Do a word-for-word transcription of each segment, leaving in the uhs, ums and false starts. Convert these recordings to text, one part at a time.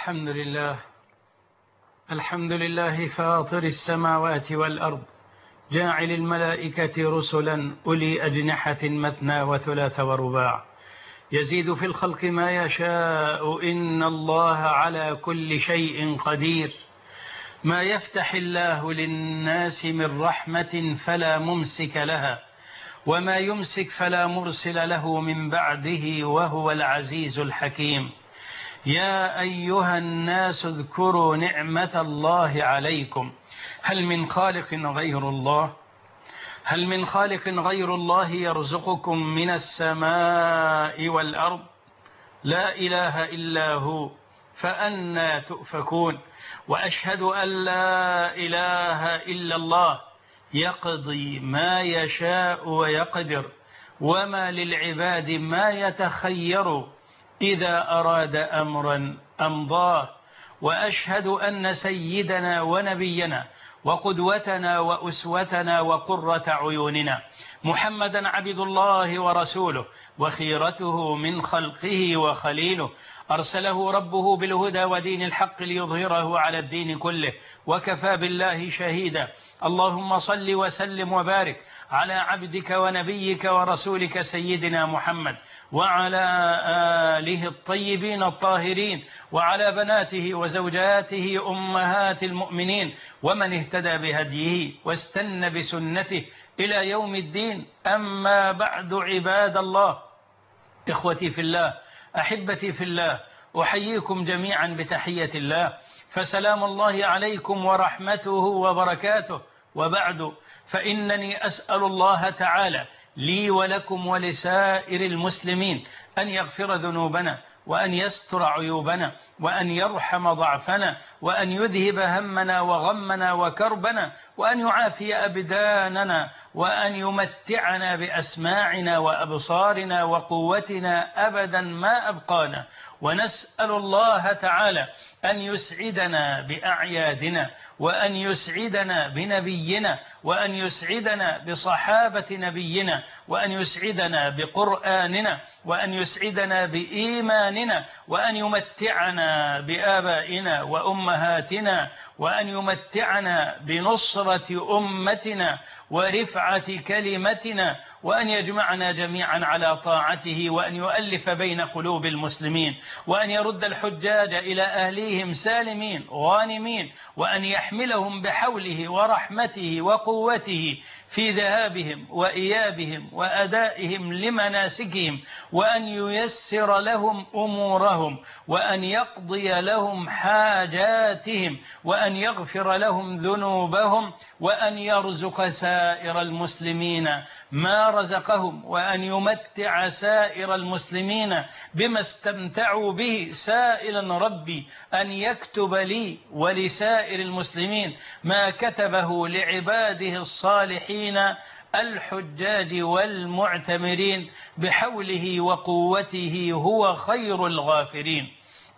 الحمد لله الحمد لله فاطر السماوات والأرض جاعل الملائكة رسلا أولي أجنحة مثنى وثلاث ورباع يزيد في الخلق ما يشاء إن الله على كل شيء قدير. ما يفتح الله للناس من رحمة فلا ممسك لها وما يمسك فلا مرسل له من بعده وهو العزيز الحكيم. يا أيها الناس اذكروا نعمة الله عليكم هل من خالق غير الله هل من خالق غير الله يرزقكم من السماء والأرض لا إله إلا هو فأنى تؤفكون. وأشهد أن لا إله إلا الله يقضي ما يشاء ويقدر وما للعباد ما يتخير إذا أراد أمرا أمضاه. وأشهد أن سيدنا ونبينا وقدوتنا وأسوتنا وقرة عيوننا محمدا عبد الله ورسوله وخيرته من خلقه وخليله أرسله ربه بالهدى ودين الحق ليظهره على الدين كله وكفى بالله شهيدا. اللهم صل وسلم وبارك على عبدك ونبيك ورسولك سيدنا محمد وعلى آله الطيبين الطاهرين وعلى بناته وزوجاته أمهات المؤمنين ومن اهتدى بهديه واستنى بسنته إلى يوم الدين. أما بعد عباد الله، إخوتي في الله، أحبتي في الله، أحييكم جميعا بتحية الله، فسلام الله عليكم ورحمته وبركاته. وبعد، فإنني أسأل الله تعالى لي ولكم ولسائر المسلمين أن يغفر ذنوبنا وأن يستر عيوبنا وأن يرحم ضعفنا وأن يذهب همنا وغمنا وكربنا وأن يعافي أبداننا وأن يمتعنا بأسماعنا وأبصارنا وقوتنا أبدا ما أبقانا. ونسأل الله تعالى أن يسعدنا بأعيادنا وأن يسعدنا بنبينا وأن يسعدنا بصحابة نبينا وأن يسعدنا بقرآننا وأن يسعدنا بإيماننا وأن يمتعنا بآبائنا وأمهاتنا وأن يمتعنا بنصرة أمتنا ورفعة كلمتنا وأن يجمعنا جميعا على طاعته وأن يؤلف بين قلوب المسلمين وأن يرد الحجاج إلى أهليهم سالمين غانمين وأن يحملهم بحوله ورحمته وقوته في ذهابهم وإيابهم وأدائهم لمناسكهم وأن ييسر لهم أمورهم وأن يقضي لهم حاجاتهم وأن يغفر لهم ذنوبهم وأن يرزق سائر المسلمين ما رزقهم وأن يمتع سائر المسلمين بما استمتعوا به، سائلا ربي أن يكتب لي ولسائر المسلمين ما كتبه لعباده الصالحين الحجاج والمعتمرين بحوله وقوته هو خير الغافرين.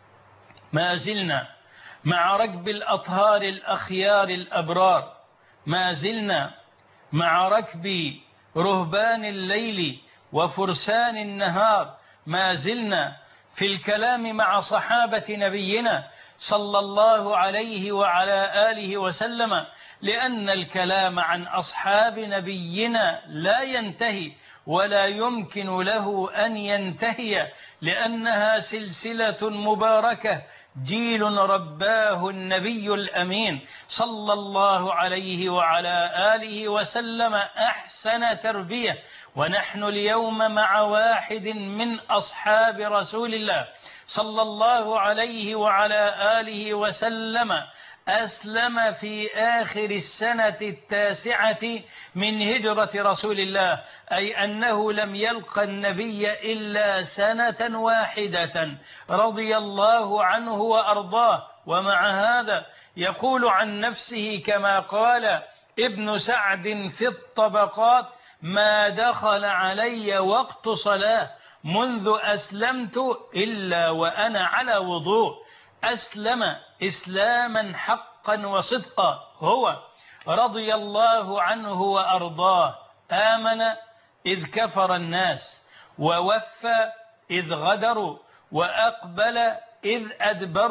ما زلنا مع ركب الأطهار الأخيار الأبرار، ما زلنا مع ركب رهبان الليل وفرسان النهار، ما زلنا في الكلام مع صحابة نبينا صلى الله عليه وعلى آله وسلم، لأن الكلام عن أصحاب نبينا لا ينتهي ولا يمكن له أن ينتهي، لأنها سلسلة مباركة جيل رباه النبي الأمين صلى الله عليه وعلى آله وسلم أحسن تربية. ونحن اليوم مع واحد من أصحاب رسول الله صلى الله عليه وعلى آله وسلم أسلم في آخر السنة التاسعة من هجرة رسول الله، أي أنه لم يلق النبي إلا سنة واحدة رضي الله عنه وأرضاه. ومع هذا يقول عن نفسه كما قال ابن سعد في الطبقات: ما دخل علي وقت صلاة منذ أسلمت إلا وأنا على وضوء. أسلم إسلاما حقا وصدقا هو رضي الله عنه وأرضاه. آمن إذ كفر الناس، ووفى إذ غدروا، وأقبل إذ أدبروا،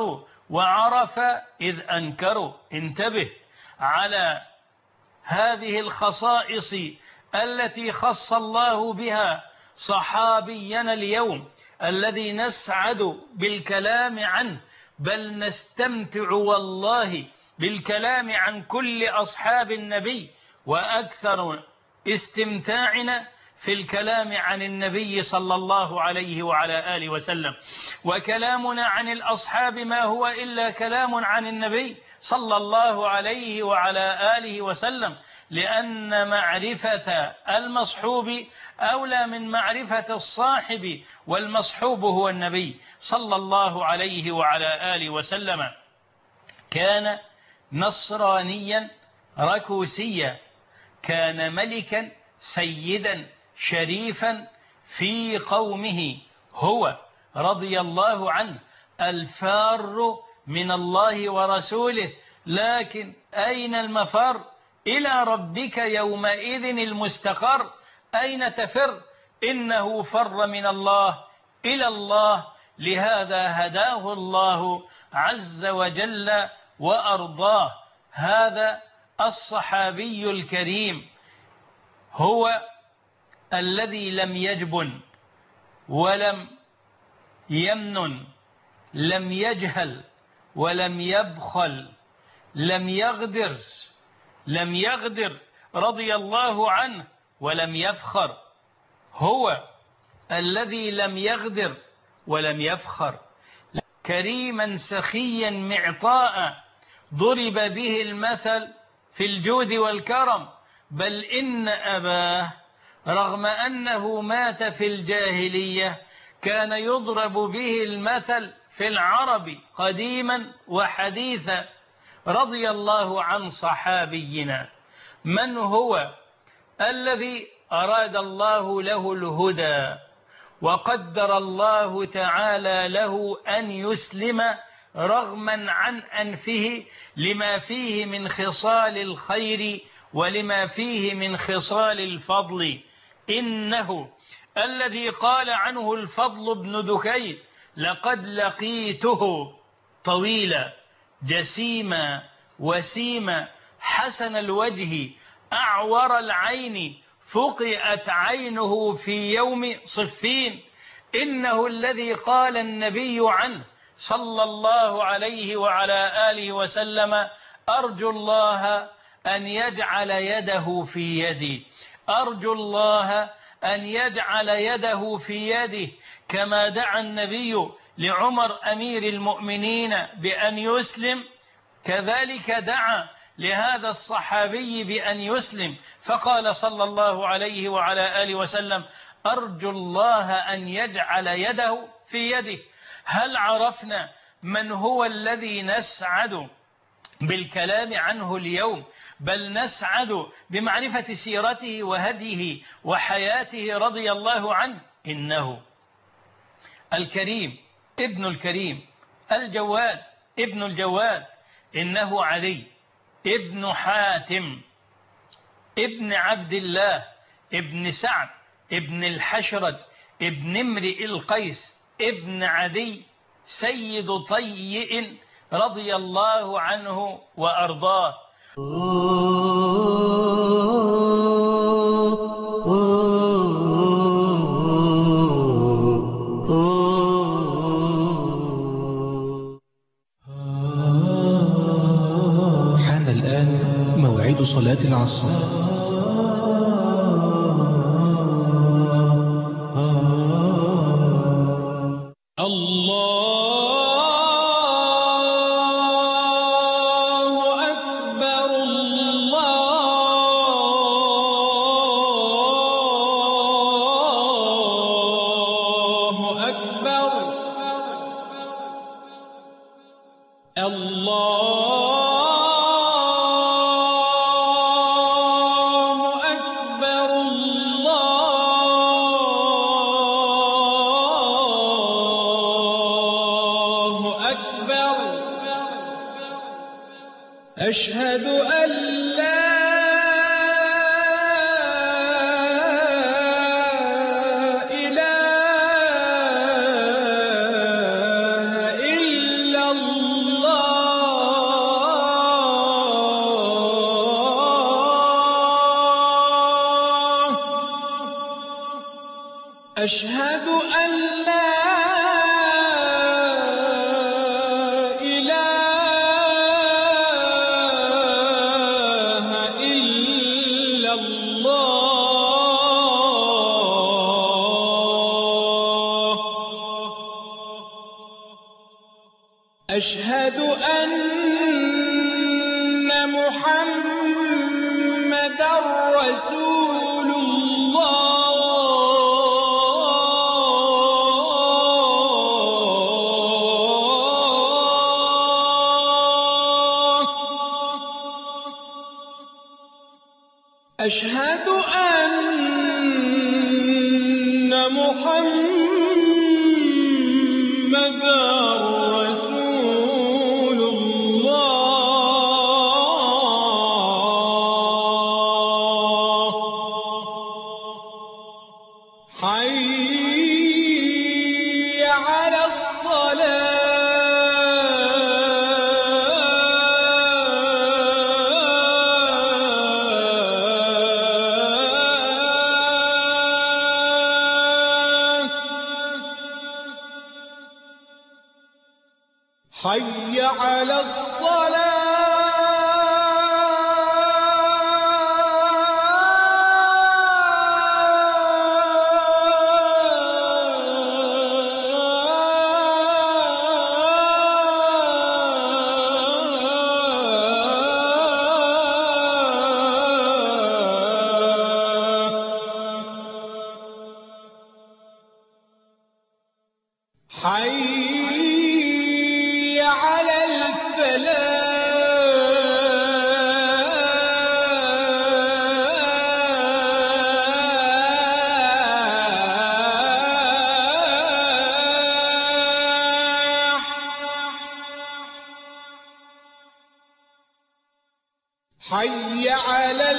وعرف إذ أنكروا. انتبه على هذه الخصائص التي خص الله بها صحابينا اليوم الذي نسعد بالكلام عنه، بل نستمتع والله بالكلام عن كل أصحاب النبي، وأكثر استمتاعنا في الكلام عن النبي صلى الله عليه وعلى آله وسلم. وكلامنا عن الأصحاب ما هو إلا كلام عن النبي صلى الله عليه وعلى آله وسلم، لأن معرفة المصحوب أولى من معرفة الصاحب، والمصحوب هو النبي صلى الله عليه وعلى آله وسلم. كان نصرانيا ركوسيا، كان ملكا سيدا شريفا في قومه، هو رضي الله عنه الفار من الله ورسوله. لكن أين المفر؟ إلى ربك يومئذ المستقر. أين تفر؟ إنه فر من الله إلى الله. لهذا هداه الله عز وجل وأرضاه. هذا الصحابي الكريم هو الذي لم يجبن ولم يمنن، لم يجهل ولم يبخل، لم يغدر لم يغدر رضي الله عنه، ولم يفخر. هو الذي لم يغدر ولم يفخر، كريما سخيا معطاء، ضرب به المثل في الجود والكرم. بل إن أباه رغم أنه مات في الجاهلية كان يضرب به المثل في العرب قديما وحديثا. رضي الله عن صحابينا. من هو الذي أراد الله له الهدى وقدر الله تعالى له أن يسلم رغما عن أنفه لما فيه من خصال الخير ولما فيه من خصال الفضل؟ إنه الذي قال عنه الفضل بن دكين: لقد لقيته طويلا جسيما وسيما حسن الوجه أعور العين فقئت عينه في يوم صفين. إنه الذي قال النبي عنه صلى الله عليه وعلى آله وسلم: أرجو الله أن يجعل يده في يدي، أرجو الله أن يجعل يده في يده. كما دعا النبي لعمر أمير المؤمنين بأن يسلم، كذلك دعا لهذا الصحابي بأن يسلم، فقال صلى الله عليه وعلى آله وسلم: أرجو الله أن يجعل يده في يده. هل عرفنا من هو الذي نسعد بالكلام عنه اليوم، بل نسعد بمعرفة سيرته وهديه وحياته رضي الله عنه؟ إنه الكريم ابن الكريم، الجواد ابن الجواد. إنه علي ابن حاتم ابن عبد الله ابن سعد ابن الحشرج ابن امرئ القيس ابن عدي سيد طيء رضي الله عنه وأرضاه. حان الآن موعد صلاة العصر. أشهد أن لا إله إلا الله أشهد أن لا إله إلا الله. أشهد أن محمدا رسول الله. أشهد أن محمدا رسول الله. حي على الصلاة. حي على الصلاة. حي على الفلاح. حي على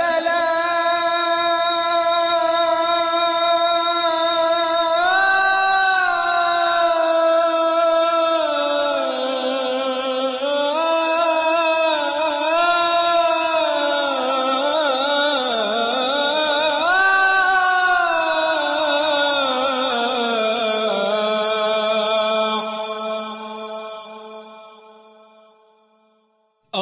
الفلاح.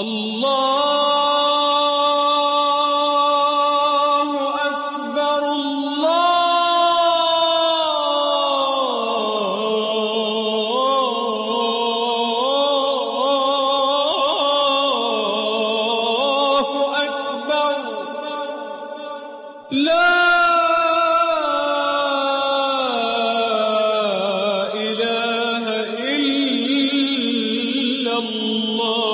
الله أكبر. الله أكبر. لا إله إلا الله.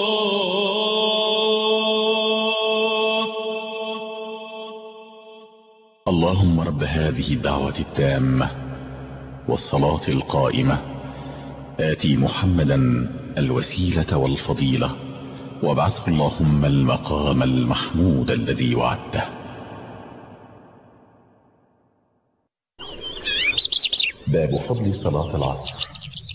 اللهم رب هذه الدعوة التامة والصلاة القائمة آتي محمدا الوسيلة والفضيلة وابعثه اللهم المقام المحمود الذي وعدته. باب فضل صلاة العصر.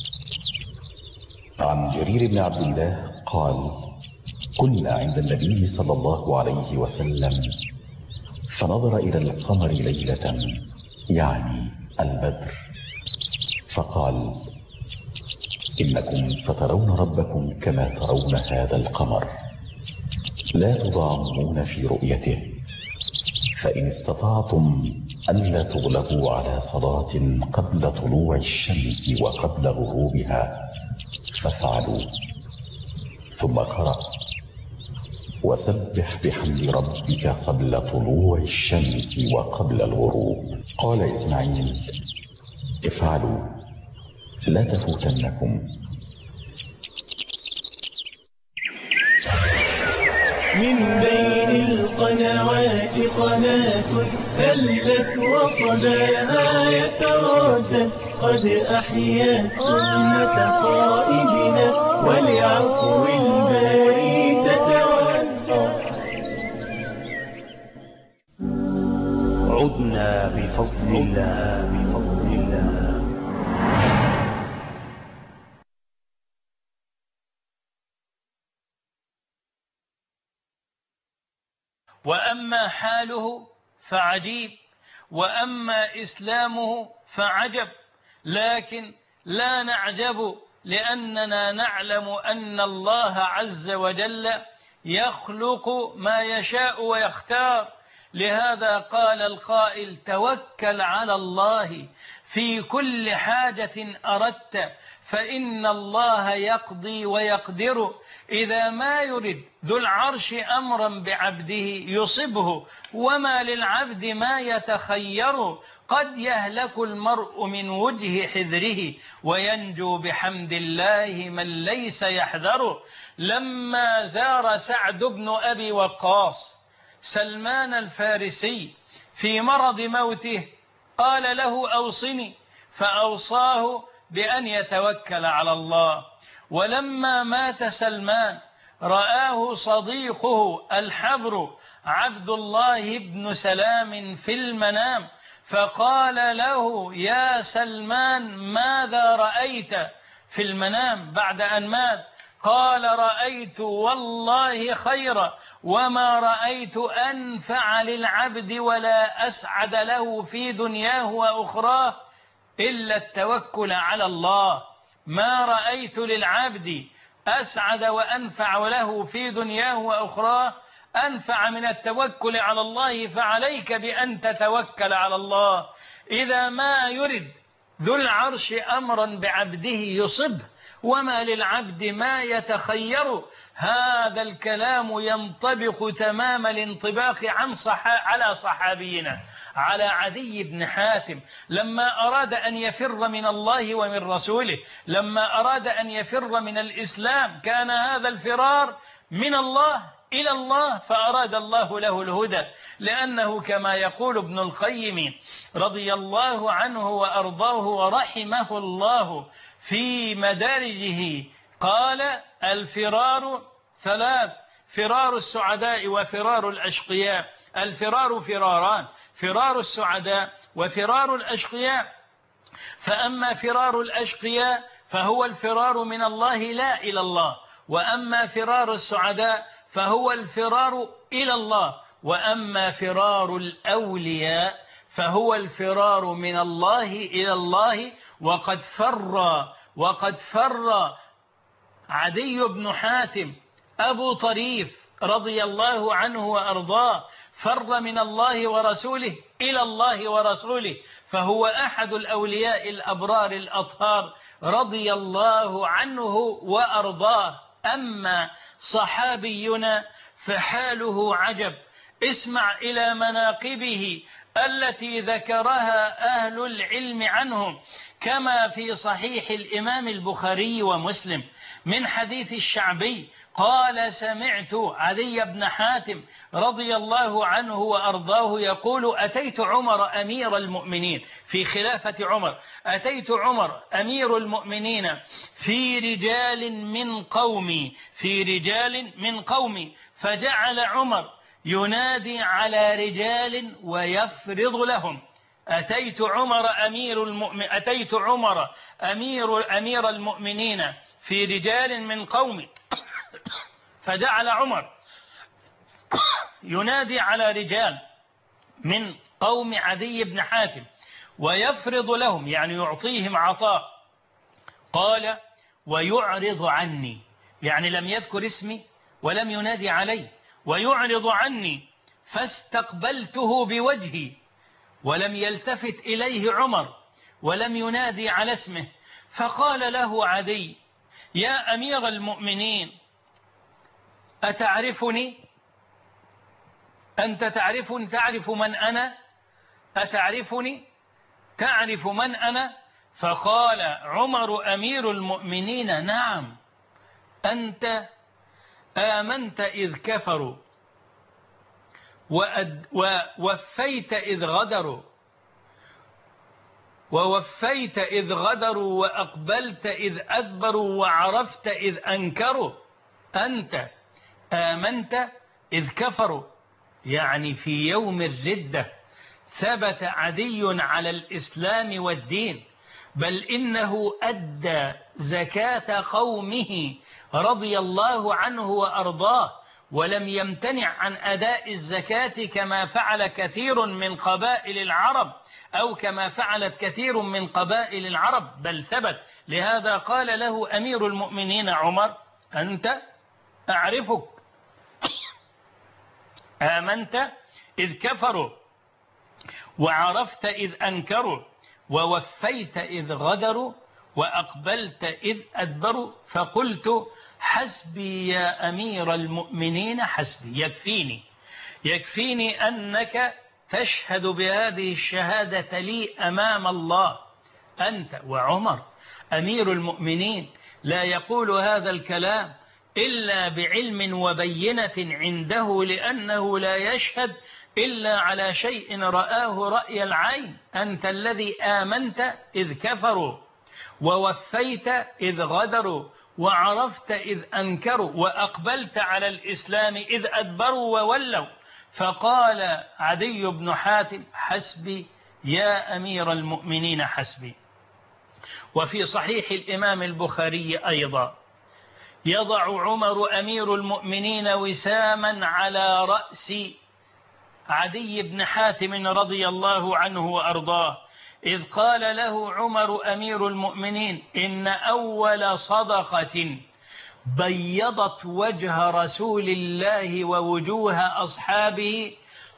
عن جرير بن عبد الله قال: كنا عند النبي صلى الله عليه وسلم فنظر إلى القمر ليلة، يعني البدر، فقال: إنكم سترون ربكم كما ترون هذا القمر، لا تضامون في رؤيته، فإن استطعتم ألا تغلبوا على صلاة قبل طلوع الشمس وقبل غروبها فافعلوا. ثم قرأ: وسبح بحمد ربك قبل طلوع الشمس وقبل الغروب. قال إسماعيل: افعلوا لا تفوتنكم. من بين القنوات قناة هلت وصداها يتردد، قد أحيت سنة قائدنا ولعفو الباري تتودد. عدنا بفضل الله بفضل الله. وأما حاله فعجيب، وأما إسلامه فعجب، لكن لا نعجب لأننا نعلم أن الله عز وجل يخلق ما يشاء ويختار. لهذا قال القائل: توكل على الله في كل حاجة أردت فإن الله يقضي ويقدر. إذا ما يرد ذو العرش أمرا بعبده يصبه، وما للعبد ما يتخير. قد يهلك المرء من وجه حذره وينجو بحمد الله من ليس يحذر. لما زار سعد بن أبي وقاص سلمان الفارسي في مرض موته قال له: أوصني، فأوصاه بأن يتوكل على الله. ولما مات سلمان رآه صديقه الحبر عبد الله بن سلام في المنام، فقال له: يا سلمان ماذا رأيت في المنام بعد أن مات؟ قال: رأيت والله خيرا، وما رأيت أنفع للعبد ولا أسعد له في دنياه وأخراه إلا التوكل على الله. ما رأيت للعبد أسعد وأنفع له في دنياه وأخراه أنفع من التوكل على الله، فعليك بأن تتوكل على الله. إذا ما يرد ذو العرش أمرا بعبده يصبه، وما للعبد ما يتخير. هذا الكلام ينطبق تمام الانطباق عن صحا على صحابينا على عدي بن حاتم لما أراد أن يفر من الله ومن رسوله، لما أراد أن يفر من الإسلام كان هذا الفرار من الله إلى الله، فأراد الله له الهدى. لأنه كما يقول ابن القيم رضي الله عنه وأرضاه ورحمه الله في مدارجه، قال: الفرار ثلاث: فرار السعداء وفرار الأشقياء. الفرار فراران: فرار السعداء وفرار الأشقياء. فأما فرار الأشقياء فهو الفرار من الله لا إلى الله، وأما فرار السعداء فهو الفرار إلى الله، وأما فرار الأولياء فهو الفرار من الله إلى الله. وقد فر وقد فر عدي بن حاتم أبو طريف رضي الله عنه وأرضاه، فر من الله ورسوله إلى الله ورسوله، فهو أحد الأولياء الأبرار الأطهار رضي الله عنه وأرضاه. أما صحابينا فحاله عجب. اسمع إلى مناقبه التي ذكرها أهل العلم عنهم، كما في صحيح الإمام البخاري ومسلم من حديث الشعبي قال: سمعت عدي بن حاتم رضي الله عنه وأرضاه يقول: أتيت عمر أمير المؤمنين في خلافة عمر، أتيت عمر أمير المؤمنين في رجال من قومي في رجال من قومي فجعل عمر ينادي على رجال ويفرض لهم. أتيت عمر أمير المؤمن أتيت عمر أمير أمير المؤمنين في رجال من قومي فجعل عمر ينادي على رجال من قوم عدي بن حاتم ويفرض لهم، يعني يعطيهم عطاء. قال: ويعرض عني، يعني لم يذكر اسمي ولم ينادي علي، ويعرض عني. فاستقبلته بوجهي ولم يلتفت إليه عمر ولم ينادي على اسمه، فقال له عدي: يا أمير المؤمنين، أتعرفني؟ أنت تعرفني؟ تعرف من أنا؟ أتعرفني؟ تعرف من أنا؟ فقال عمر أمير المؤمنين: نعم، أنت آمنت إذ كفروا، ووفيت إذ غدروا، ووفيت إذ غدروا، وأقبلت إذ أدبروا، وعرفت إذ أنكروا. أنت آمنت إذ كفروا، يعني في يوم الردة ثبت عدي على الإسلام والدين، بل إنه أدى زكاة قومه رضي الله عنه وأرضاه، ولم يمتنع عن أداء الزكاة كما فعل كثير من قبائل العرب أو كما فعلت كثير من قبائل العرب، بل ثبت. لهذا قال له أمير المؤمنين عمر: أنت أعرفك، آمنت إذ كفروا، وعرفت إذ أنكروا، ووفيت إذ غدروا، وأقبلت إذ أدبروا. فقلت: حسبي يا أمير المؤمنين حسبي، يكفيني يكفيني أنك تشهد بهذه الشهادة لي أمام الله. أنت وعمر أمير المؤمنين لا يقول هذا الكلام إلا بعلم وبينة عنده، لأنه لا يشهد إلا على شيء رآه رأي العين. أنت الذي آمنت إذ كفروا، ووفيت إذ غدروا، وعرفت إذ أنكروا، وأقبلت على الإسلام إذ أدبروا وولوا. فقال عدي بن حاتم: حسبي يا أمير المؤمنين حسبي. وفي صحيح الإمام البخاري أيضا: يضع عمر أمير المؤمنين وساما على رأس عدي بن حاتم رضي الله عنه وأرضاه، إذ قال له عمر أمير المؤمنين: إن أول صدقة بيضت وجه رسول الله ووجوه أصحابه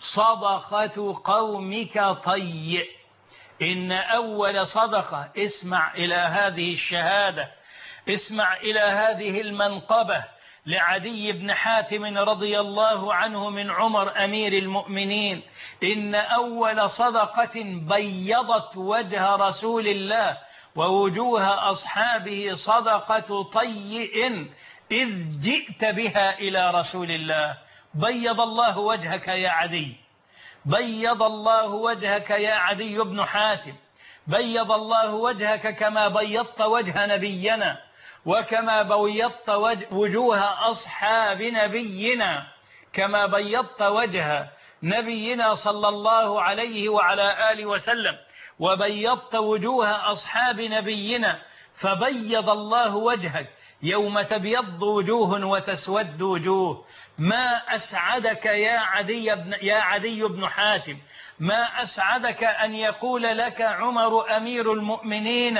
صدقة قومك طي. إن أول صدقة، اسمع إلى هذه الشهادة، اسمع إلى هذه المنقبة لعدي بن حاتم رضي الله عنه من عمر أمير المؤمنين: إن أول صدقة بيضت وجه رسول الله ووجوه أصحابه صدقة طيء إذ جئت بها إلى رسول الله. بيض الله وجهك يا عدي، بيض الله وجهك يا عدي بن حاتم، بيض الله وجهك كما بيضت وجه نبينا، وكما بيضت وجوه أصحاب نبينا، كما بيضت وجه نبينا صلى الله عليه وعلى آله وسلم، وبيضت وجوه أصحاب نبينا. فبيض الله وجهك يوم تبيض وجوه وتسود وجوه. ما أسعدك يا عدي بن, يا عدي بن حاتم، ما أسعدك أن يقول لك عمر أمير المؤمنين: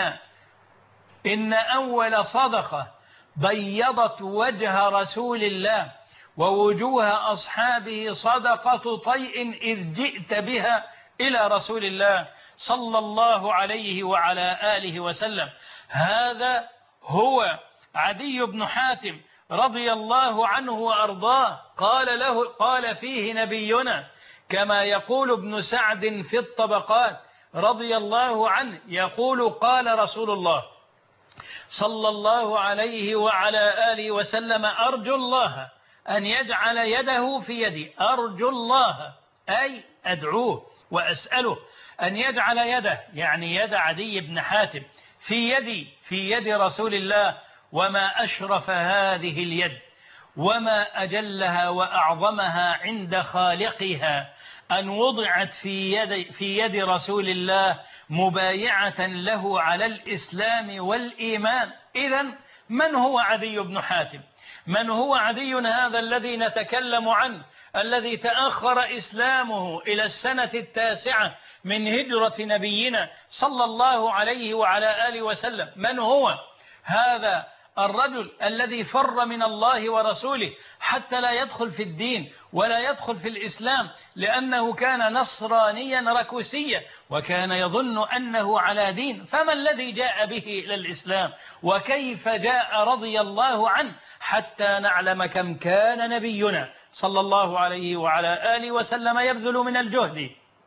إن أول صدقة بيضت وجه رسول الله ووجوه أصحابه صدقة طيء إذ جئت بها إلى رسول الله صلى الله عليه وعلى آله وسلم. هذا هو عدي بن حاتم رضي الله عنه وأرضاه. قال له قال فيه نبينا كما يقول ابن سعد في الطبقات رضي الله عنه، يقول: قال رسول الله صلى الله عليه وعلى آله وسلم: أرجو الله أن يجعل يده في يدي. أرجو الله أي أدعوه وأسأله أن يجعل يده، يعني يد عدي بن حاتم، في يدي، في يد رسول الله. وما أشرف هذه اليد وما أجلها وأعظمها عند خالقها أن وضعت في يد, في يد رسول الله مبايعة له على الإسلام والإيمان. إذن من هو عدي بن حاتم؟ من هو عدي هذا الذي نتكلم عنه، الذي تأخر إسلامه إلى السنة التاسعة من هجرة نبينا صلى الله عليه وعلى آله وسلم؟ من هو هذا الرجل الذي فر من الله ورسوله حتى لا يدخل في الدين ولا يدخل في الإسلام، لأنه كان نصرانيا ركوسيا وكان يظن أنه على دين؟ فما الذي جاء به إلى الإسلام؟ وكيف جاء رضي الله عنه حتى نعلم كم كان نبينا صلى الله عليه وعلى آله وسلم يبذل من الجهد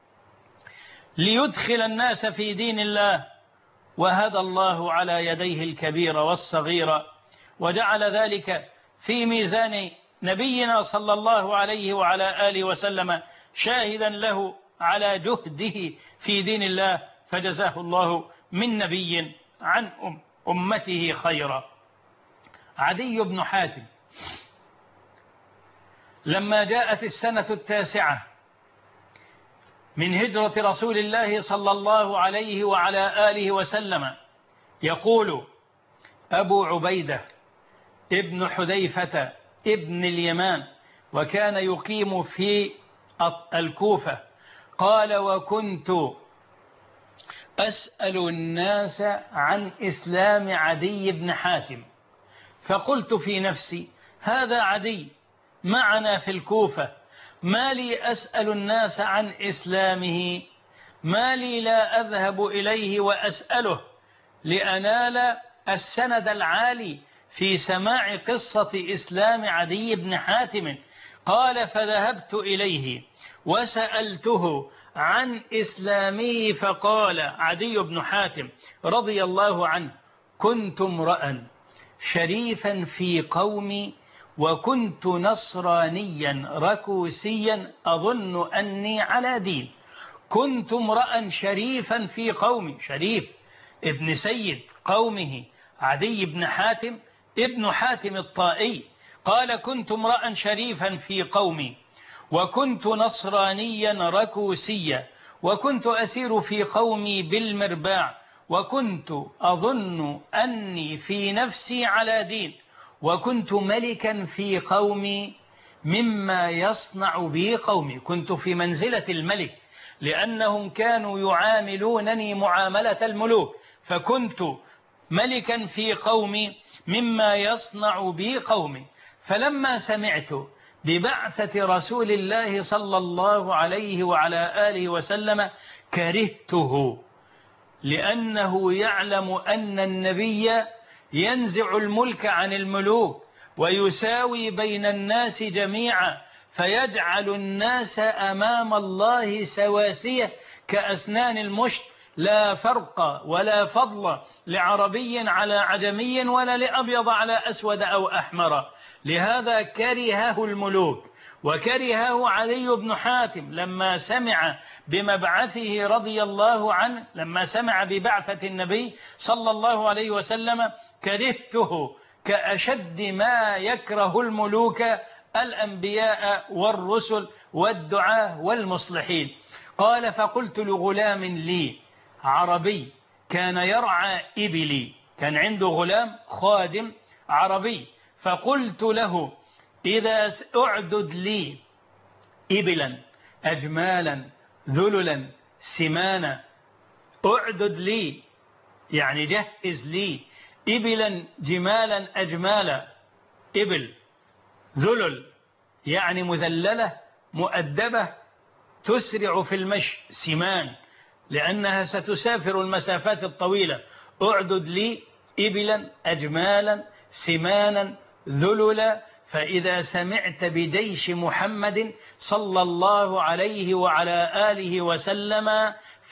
ليدخل الناس في دين الله، وهدى الله على يديه الكبير والصغير، وجعل ذلك في ميزان نبينا صلى الله عليه وعلى آله وسلم شاهدا له على جهده في دين الله، فجزاه الله من نبي عن أم أمته خيرا. عدي بن حاتم لما جاءت السنة التاسعة من هجرة رسول الله صلى الله عليه وعلى آله وسلم، يقول أبو عبيدة ابن حذيفة ابن اليمان وكان يقيم في الكوفة. قال: وكنت أسأل الناس عن إسلام عدي بن حاتم، فقلت في نفسي: هذا عدي معنا في الكوفة، ما لي أسأل الناس عن إسلامه؟ ما لي لا أذهب إليه وأسأله لأنال السند العالي في سماع قصة إسلام عدي بن حاتم؟ قال: فذهبت إليه وسألته عن إسلامه، فقال عدي بن حاتم رضي الله عنه: كنت امرأ شريفا في قومي، وكنت نصرانيا ركوسيا أظن أني على دين. كنت امرأ شريفا في قومي، شريف ابن سيد قومه عدي بن حاتم ابن حاتم الطائي. قال: كنت امرأ شريفا في قومي، وكنت نصرانيا ركوسيا، وكنت أسير في قومي بالمرباع، وكنت أظن أني في نفسي على دين، وكنت ملكا في قومي مما يصنع بي قومي. كنت في منزلة الملك لأنهم كانوا يعاملونني معاملة الملوك، فكنت ملكا في قومي مما يصنع بي قومي. فلما سمعت ببعثة رسول الله صلى الله عليه وعلى آله وسلم كرهته، لأنه يعلم أن النبي ينزع الملك عن الملوك ويساوي بين الناس جميعا، فيجعل الناس أمام الله سواسية كأسنان المشط، لا فرق ولا فضل لعربي على عجمي ولا لأبيض على أسود أو أحمر. لهذا كرهه الملوك وكرهه علي بن حاتم لما سمع بمبعثه رضي الله عنه، لما سمع ببعثة النبي صلى الله عليه وسلم كرهته كأشد ما يكره الملوك الأنبياء والرسل والدعاة والمصلحين. قال: فقلت لغلام لي عربي كان يرعى إبلي، كان عنده غلام خادم عربي، فقلت له: إذا أعدد لي إبلا أجمالا ذللا سمانا، أعدد لي يعني جهز لي إبلا جمالا أجمالا، إبل ذلل يعني مذللة مؤدبة تسرع في المشي، سمان لأنها ستسافر المسافات الطويلة. أعدد لي إبلا أجمالا سمانا ذللا، فإذا سمعت بجيش محمد صلى الله عليه وعلى آله وسلم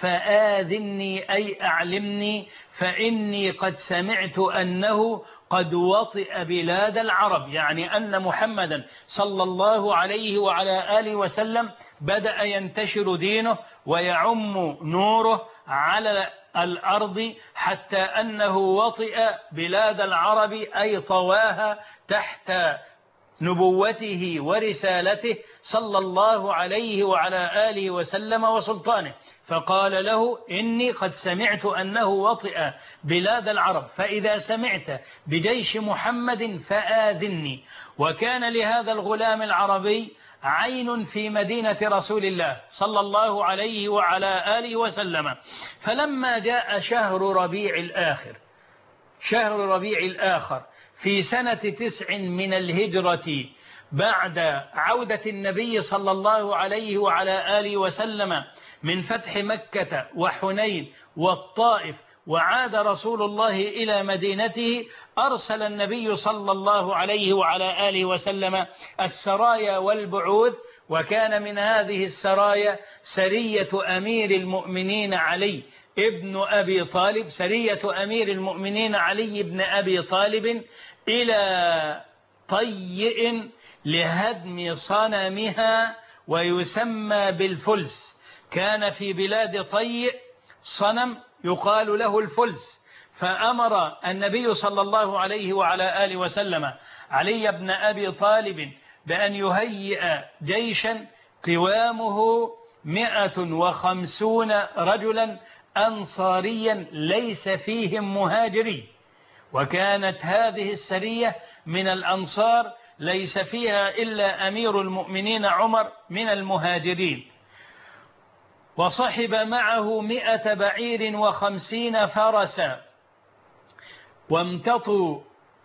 فآذني أي أعلمني، فإني قد سمعت أنه قد وطئ بلاد العرب، يعني أن محمدا صلى الله عليه وعلى آله وسلم بدأ ينتشر دينه ويعم نوره على الأرض، حتى أنه وطئ بلاد العرب أي طواها تحت نبوته ورسالته صلى الله عليه وعلى آله وسلم وسلطانه. فقال له: إني قد سمعت أنه وطئ بلاد العرب، فإذا سمعت بجيش محمد فآذني. وكان لهذا الغلام العربي عين في مدينة رسول الله صلى الله عليه وعلى آله وسلم. فلما جاء شهر ربيع الآخر شهر ربيع الآخر في سنة تسع من الهجرة بعد عودة النبي صلى الله عليه وعلى آله وسلم من فتح مكة وحنين والطائف، وعاد رسول الله إلى مدينته، أرسل النبي صلى الله عليه وعلى آله وسلم السرايا والبعوث. وكان من هذه السرايا سرية أمير المؤمنين علي ابن أبي طالب، سرية أمير المؤمنين علي بن أبي طالب إلى طيء لهدم صنمها ويسمى بالفلس. كان في بلاد طيء صنم يقال له الفلس، فأمر النبي صلى الله عليه وعلى آله وسلم علي بن أبي طالب بأن يهيئ جيشا قوامه مئة وخمسون رجلا أنصاريا ليس فيهم مهاجري. وكانت هذه السرية من الأنصار ليس فيها إلا أمير المؤمنين عمر من المهاجرين، وصحب معه مئة بعير وخمسين فرسا، وامتطوا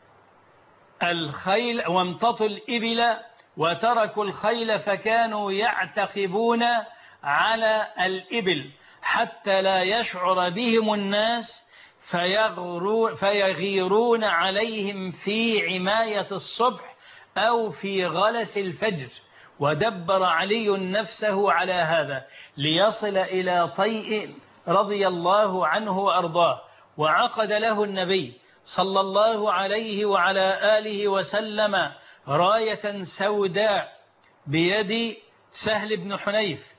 الخيل وامتطوا الإبل وتركوا الخيل، فكانوا يعتقبون على الإبل حتى لا يشعر بهم الناس فيغيرون عليهم في عماية الصبح أو في غلس الفجر. ودبر علي نفسه على هذا ليصل إلى طيء رضي الله عنه وأرضاه، وعقد له النبي صلى الله عليه وعلى آله وسلم راية سوداء بيد سهل بن حنيف،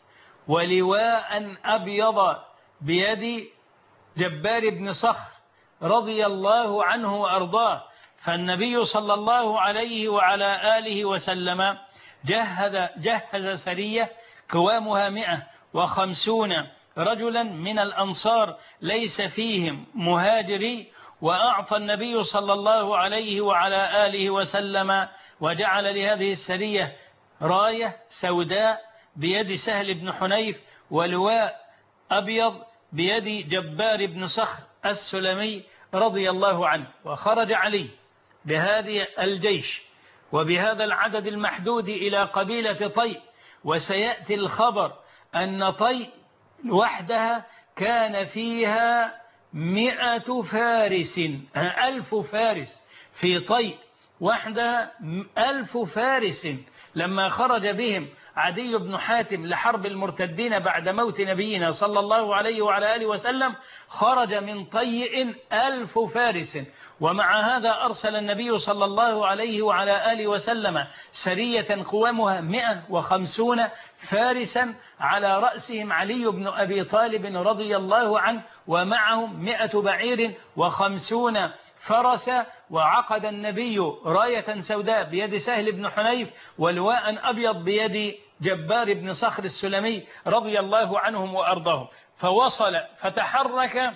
ولواء أبيض بيد جبار بن صخر رضي الله عنه وأرضاه. فالنبي صلى الله عليه وعلى آله وسلم جهز, جهز سرية قوامها مئة وخمسون رجلا من الأنصار ليس فيهم مهاجري، وأعطى النبي صلى الله عليه وعلى آله وسلم وجعل لهذه السرية راية سوداء بيد سهل بن حنيف ولواء أبيض بيد جبار بن صخر السلمي رضي الله عنه. وخرج علي بهذه الجيش وبهذا العدد المحدود إلى قبيلة طيء، وسيأتي الخبر أن طيء وحدها كان فيها مئة فارس، ألف فارس في طيء وحدها ألف فارس. لما خرج بهم عدي بن حاتم لحرب المرتدين بعد موت نبينا صلى الله عليه وعلى آله وسلم، خرج من طيء ألف فارس. ومع هذا أرسل النبي صلى الله عليه وعلى آله وسلم سرية قوامها مئة وخمسون فارسا، على رأسهم علي بن أبي طالب رضي الله عنه، ومعهم مئة بعير وخمسون فرسا. وعقد النبي راية سوداء بيد سهل بن حنيف ولواء أبيض بيد جبار بن صخر السلمي رضي الله عنهم وأرضاهم. فوصل فتحرك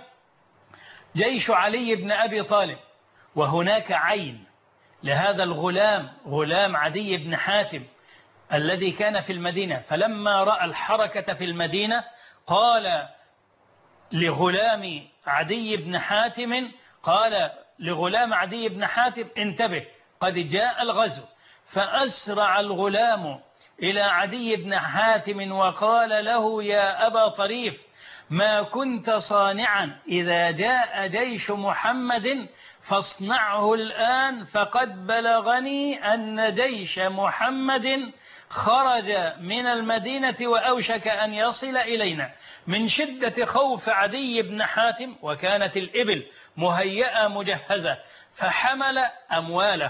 جيش علي بن أبي طالب، وهناك عين لهذا الغلام غلام عدي بن حاتم الذي كان في المدينة. فلما رأى الحركة في المدينة قال لغلام عدي بن حاتم قال لغلام عدي بن حاتم انتبه قد جاء الغزو. فأسرع الغلام إلى عدي بن حاتم وقال له يا أبا طريف ما كنت صانعا إذا جاء جيش محمد فاصنعه الآن، فقد بلغني أن جيش محمد خرج من المدينة وأوشك أن يصل إلينا. من شدة خوف عدي بن حاتم، وكانت الإبل مهيئة مجهزة، فحمل أمواله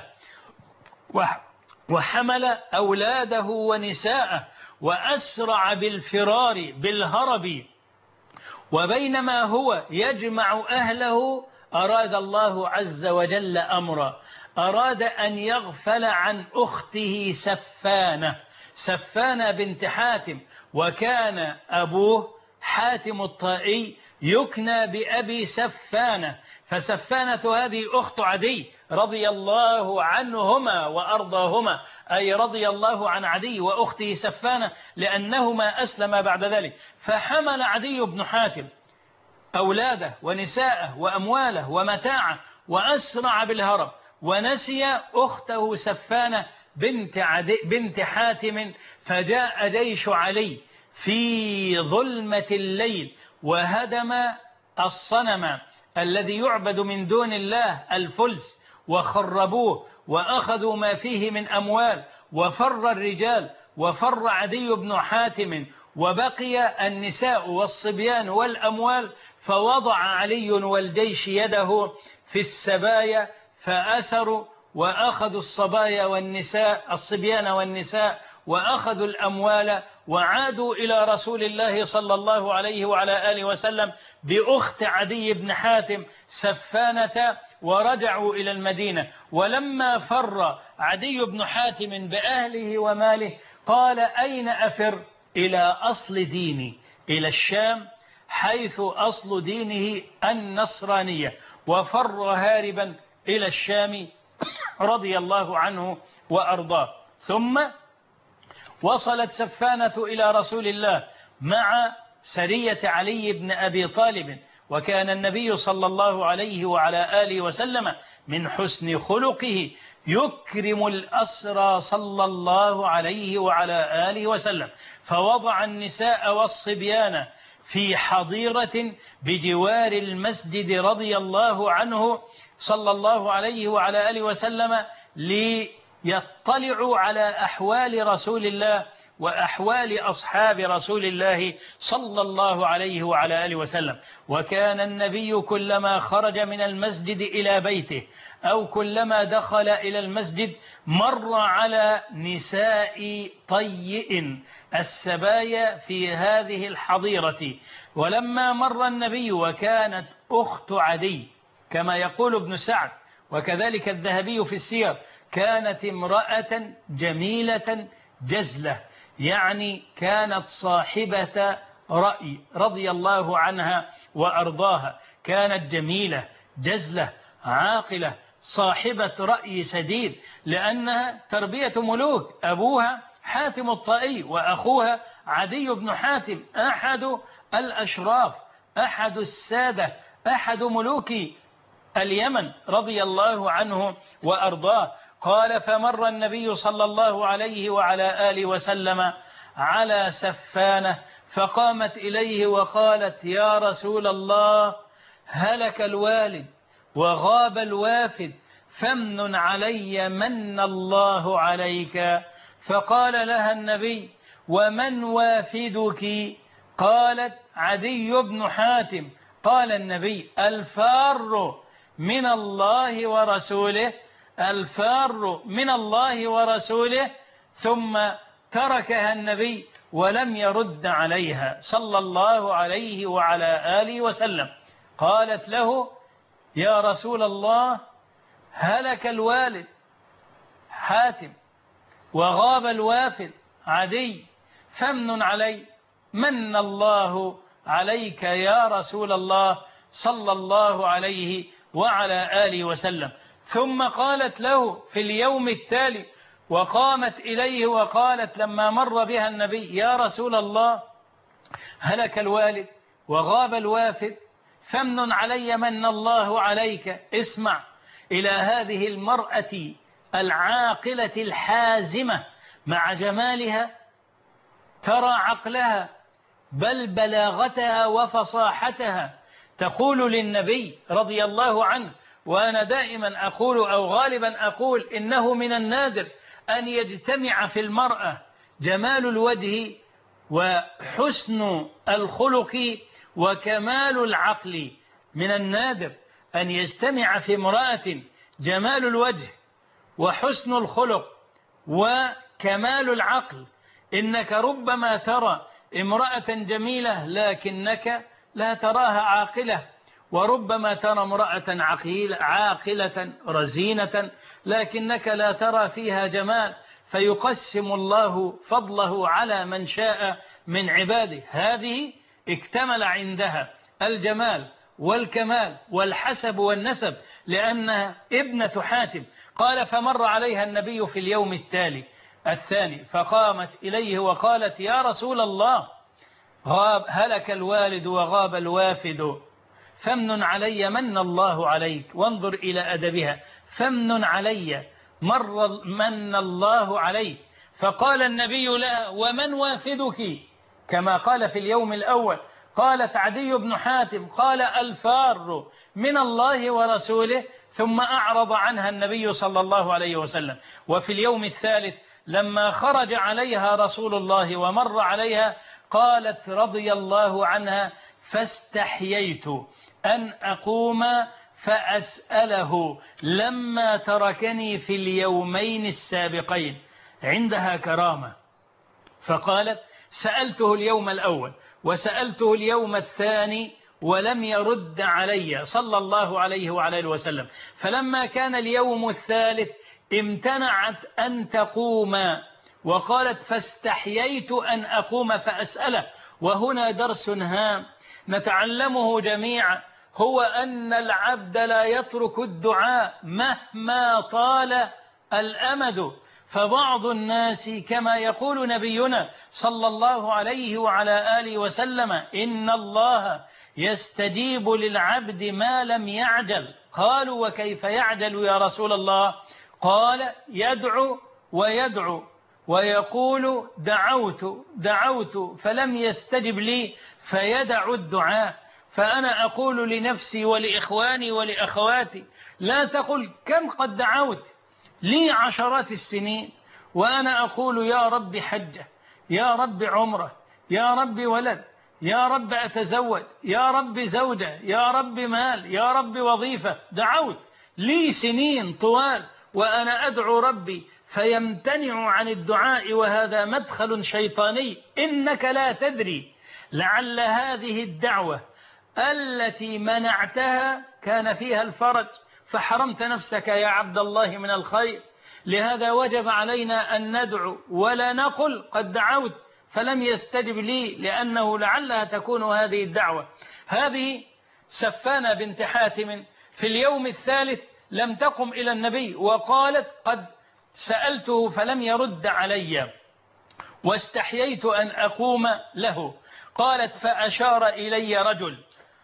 وحمل أولاده ونساءه وأسرع بالفرار بالهرب. وبينما هو يجمع أهله أراد الله عز وجل أمرا، أراد أن يغفل عن أخته سفانة سفانة بنت حاتم، وكان أبوه حاتم الطائي يكنى بأبي سفانة. فسفانة هذه أخت عدي رضي الله عنهما وأرضاهما، أي رضي الله عن عدي وأخته سفانة لأنهما أسلما بعد ذلك. فحمل عدي بن حاتم أولاده ونساءه وأمواله ومتاعه وأسرع بالهرب، ونسي أخته سفانة بنت, عدي بنت حاتم. فجاء جيش علي في ظلمة الليل وهدم الصنم الذي يعبد من دون الله الفلس وخربوه وأخذوا ما فيه من أموال، وفر الرجال وفر عدي بن حاتم، وبقي النساء والصبيان والأموال. فوضع علي والجيش يده في السبايا فأسروا وأخذوا الصبايا والنساء الصبيان والنساء وأخذوا الأموال، وعادوا إلى رسول الله صلى الله عليه وعلى آله وسلم بأخت عدي بن حاتم سفانة، ورجعوا إلى المدينة. ولما فر عدي بن حاتم بأهله وماله قال أين أفر؟ إلى أصل ديني، إلى الشام حيث أصل دينه النصرانية. وفر هاربا إلى الشام رضي الله عنه وأرضاه. ثم وصلت سفانة إلى رسول الله مع سرية علي بن أبي طالب، وكان النبي صلى الله عليه وعلى آله وسلم من حسن خلقه يكرم الأسرى صلى الله عليه وعلى آله وسلم، فوضع النساء والصبيان في حظيرة بجوار المسجد رضي الله عنه صلى الله عليه وعلى آله وسلم ليطلعوا على أحوال رسول الله وأحوال أصحاب رسول الله صلى الله عليه وعلى آله وسلم. وكان النبي كلما خرج من المسجد إلى بيته أو كلما دخل إلى المسجد مر على نساء طيء السبايا في هذه الحظيرة. ولما مر النبي وكانت أخت عدي كما يقول ابن سعد وكذلك الذهبي في السير كانت امرأة جميلة جزلة، يعني كانت صاحبة رأي رضي الله عنها وأرضاها، كانت جميلة جزلة عاقلة صاحبة رأي سديد، لأنها تربية ملوك، أبوها حاتم الطائي وأخوها عدي بن حاتم أحد الأشراف أحد السادة أحد ملوك اليمن رضي الله عنه وأرضاه. قال فمر النبي صلى الله عليه وعلى آله وسلم على سفانة فقامت إليه وقالت يا رسول الله هلك الوالد وغاب الوافد فمن علي من الله عليك. فقال لها النبي ومن وافدك؟ قالت عدي بن حاتم. قال النبي الفار من الله ورسوله الفار من الله ورسوله. ثم تركها النبي ولم يرد عليها صلى الله عليه وعلى آله وسلم. قالت له يا رسول الله هلك الوالد حاتم وغاب الوافد عدي فمن علي من الله عليك يا رسول الله صلى الله عليه وعلى آله وسلم. ثم قالت له في اليوم التالي وقامت إليه وقالت لما مر بها النبي يا رسول الله هلك الوالد وغاب الوافد فمن علي من الله عليك. اسمع إلى هذه المرأة العاقلة الحازمة مع جمالها، ترى عقلها بل بلاغتها وفصاحتها، تقول للنبي رضي الله عنه، وأنا دائما أقول أو غالبا أقول إنه من النادر أن يجتمع في المرأة جمال الوجه وحسن الخلق وكمال العقل، من النادر أن يجتمع في امرأة جمال الوجه وحسن الخلق وكمال العقل. إنك ربما ترى امرأة جميلة لكنك لا تراها عاقلة، وربما ترى امرأة عاقلة رزينة لكنك لا ترى فيها جمال، فيقسم الله فضله على من شاء من عباده. هذه اكتمل عندها الجمال والكمال والحسب والنسب لأنها ابنة حاتم. قال فمر عليها النبي في اليوم التالي الثاني فقامت إليه وقالت يا رسول الله غاب هلك الوالد وغاب الوافد فمن علي من الله عليك. وانظر إلى أدبها، فمن علي مر من الله عليك. فقال النبي لها ومن وافدك؟ كما قال في اليوم الأول. قالت عدي بن حاتم. قال الفار من الله ورسوله. ثم أعرض عنها النبي صلى الله عليه وسلم. وفي اليوم الثالث لما خرج عليها رسول الله ومر عليها قالت رضي الله عنها فاستحييت أن أقوم فأسأله لما تركني في اليومين السابقين. عندها كرامة، فقالت سألته اليوم الأول وسألته اليوم الثاني ولم يرد علي صلى الله عليه وعلى آله وسلم. فلما كان اليوم الثالث امتنعت أن تقوم وقالت فاستحييت أن أقوم فأسأله. وهنا درس هام نتعلمه جميعا، هو أن العبد لا يترك الدعاء مهما طال الأمد، فبعض الناس كما يقول نبينا صلى الله عليه وعلى آله وسلم إن الله يستجيب للعبد ما لم يعجل. قالوا وكيف يعجل يا رسول الله؟ قال يدعو ويدعو ويقول دعوت دعوت فلم يستجب لي فيدع الدعاء. فأنا أقول لنفسي ولإخواني ولأخواتي لا تقل كم قد دعوت لي عشرات السنين وأنا أقول يا رب حجة، يا رب عمره، يا رب ولد، يا رب أتزوج، يا رب زوجة، يا رب مال، يا رب وظيفة. دعوت لي سنين طوال وأنا أدعو ربي فيمتنع عن الدعاء، وهذا مدخل شيطاني. إنك لا تدري لعل هذه الدعوة التي منعتها كان فيها الفرج فحرمت نفسك يا عبد الله من الخير. لهذا وجب علينا أن ندعو ولا نقل قد دعوت فلم يستجب لي، لأنه لعلها تكون هذه الدعوة. هذه سفانة بنت حاتم في اليوم الثالث لم تقم إلى النبي وقالت قد سألته فلم يرد علي واستحييت أن أقوم له. قالت فأشار إلي رجل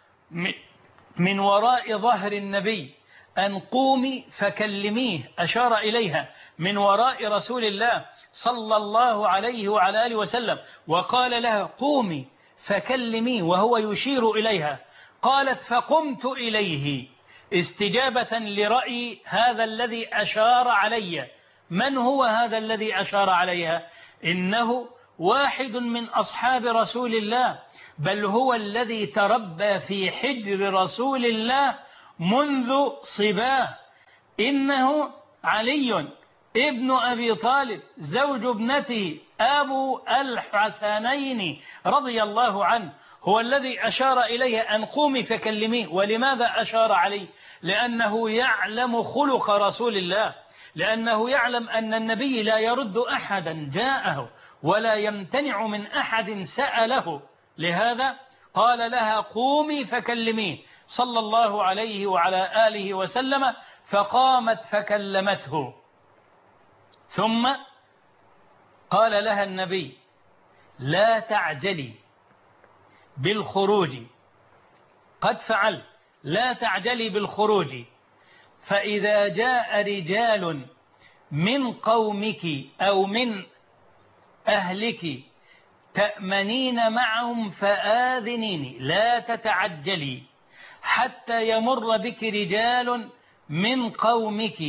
من وراء ظهر النبي أن قومي فكلميه. أشار إليها من وراء رسول الله صلى الله عليه وعلى آله وسلم وقال لها قومي فكلميه وهو يشير إليها. قالت فقمت إليه استجابة لرأي هذا الذي أشار علي. من هو هذا الذي أشار عليها؟ إنه واحد من أصحاب رسول الله، بل هو الذي تربى في حجر رسول الله منذ صباه. إنه علي ابن أبي طالب زوج ابنته أبو الحسنين رضي الله عنه، هو الذي أشار إليه أن قومي فكلميه. ولماذا أشار عليه؟ لأنه يعلم خلق رسول الله، لأنه يعلم أن النبي لا يرد أحدا جاءه ولا يمتنع من أحد سأله. لهذا قال لها قومي فكلميه صلى الله عليه وعلى آله وسلم، فقامت فكلمته. ثم قال لها النبي لا تعجلي بالخروج، قد فعل، لا تعجلي بالخروج، فإذا جاء رجال من قومك أو من أهلك تأمنين معهم فآذنيني، لا تتعجلي حتى يمر بك رجال من قومك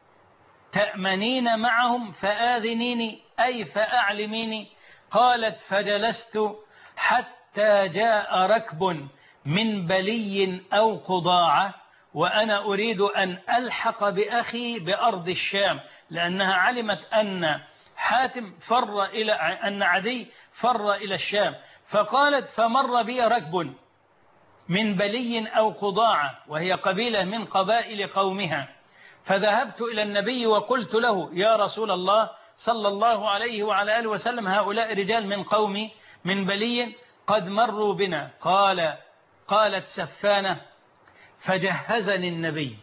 تأمنين معهم فآذنيني أي فأعلميني. قالت فجلست حتى جاء ركب من بلي أو قضاعة وأنا أريد أن ألحق بأخي بأرض الشام، لأنها علمت أن حاتم فر إلى أن عدي فر إلى الشام. فقالت فمر بي ركب من بلي أو قضاعة وهي قبيلة من قبائل قومها، فذهبت إلى النبي وقلت له يا رسول الله صلى الله عليه وعلى آله وسلم هؤلاء رجال من قومي من بلي قد مروا بنا. قال قالت سفانة فجهزني النبي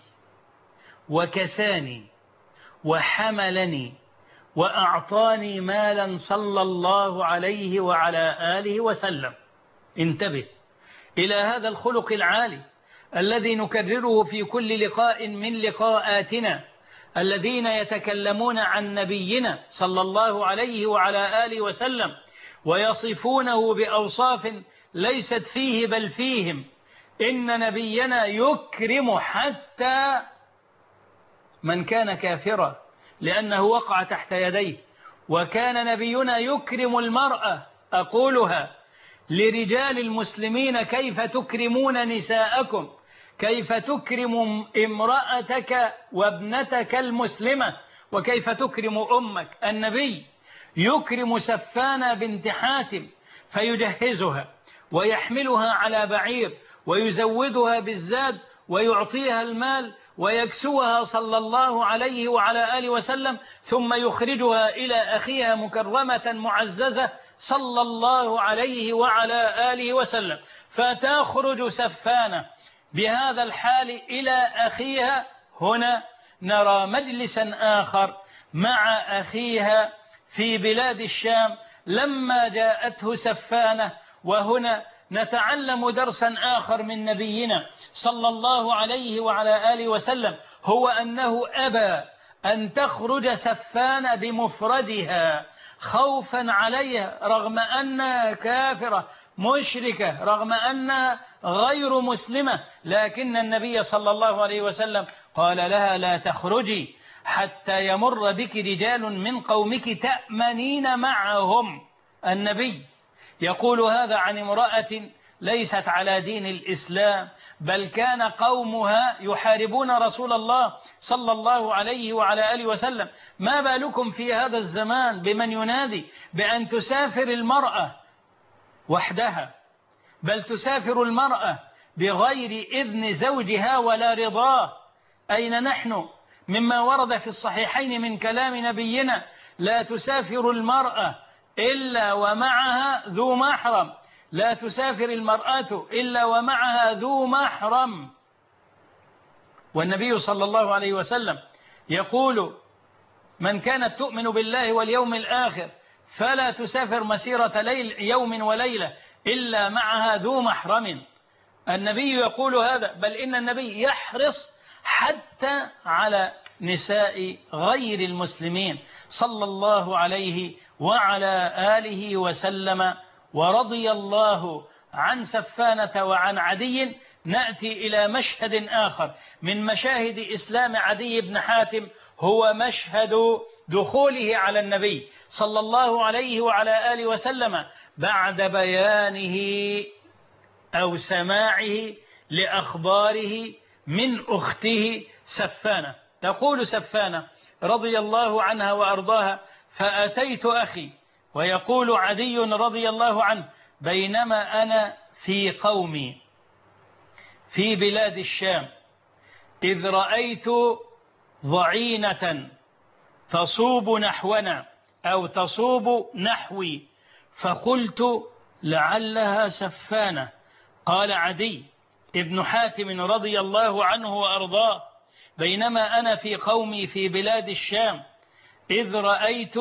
وكساني وحملني وأعطاني مالا صلى الله عليه وعلى آله وسلم. انتبه إلى هذا الخلق العالي الذي نكرره في كل لقاء من لقاءاتنا. الذين يتكلمون عن نبينا صلى الله عليه وعلى آله وسلم ويصفونه بأوصاف ليست فيه بل فيهم. إن نبينا يكرم حتى من كان كافرا لأنه وقع تحت يديه، وكان نبينا يكرم المرأة. أقولها لرجال المسلمين كيف تكرمون نساءكم، كيف تكرم امرأتك وابنتك المسلمة، وكيف تكرم أمك. النبي يكرم سفانة بنت حاتم فيجهزها ويحملها على بعير ويزودها بالزاد ويعطيها المال ويكسوها صلى الله عليه وعلى آله وسلم، ثم يخرجها إلى أخيها مكرمة معززة صلى الله عليه وعلى آله وسلم. فتخرج سفانة بهذا الحال إلى أخيها. هنا نرى مجلسا آخر مع أخيها في بلاد الشام لما جاءته سفانة. وهنا نتعلم درسا آخر من نبينا صلى الله عليه وعلى آله وسلم، هو أنه أبى أن تخرج سفانة بمفردها خوفا عليها رغم أنها كافرة مشركة، رغم أنها غير مسلمة، لكن النبي صلى الله عليه وسلم قال لها لا تخرجي حتى يمر بك رجال من قومك تأمنين معهم. النبي يقول هذا عن امرأة ليست على دين الإسلام، بل كان قومها يحاربون رسول الله صلى الله عليه وعلى آله وسلم. ما بالكم في هذا الزمان بمن ينادي بأن تسافر المرأة وحدها، بل تسافر المرأة بغير إذن زوجها ولا رضاه؟ أين نحن مما ورد في الصحيحين من كلام نبينا لا تسافر المرأة إلا ومعها ذو محرم، لا تسافر المرأة إلا ومعها ذو محرم. والنبي صلى الله عليه وسلم يقول من كانت تؤمن بالله واليوم الآخر فلا تسافر مسيرة ليل يوم وليلة إلا معها ذو محرم. النبي يقول هذا، بل إن النبي يحرص حتى على نساء غير المسلمين صلى الله عليه وعلى آله وسلم. ورضي الله عن سفانة وعن عدي. نأتي إلى مشهد آخر من مشاهد إسلام عدي بن حاتم، هو مشهد دخوله على النبي صلى الله عليه وعلى آله وسلم بعد بيانه أو سماعه لأخباره من أخته سفانة. تقول سفانة رضي الله عنها وأرضاها فأتيت أخي، ويقول عدي رضي الله عنه بينما أنا في قومي في بلاد الشام إذ رأيت ضعينة تصوب نحونا أو تصوب نحوي فقلت لعلها سفانة. قال عدي ابن حاتم رضي الله عنه وأرضاه بينما أنا في قومي في بلاد الشام إذ رأيت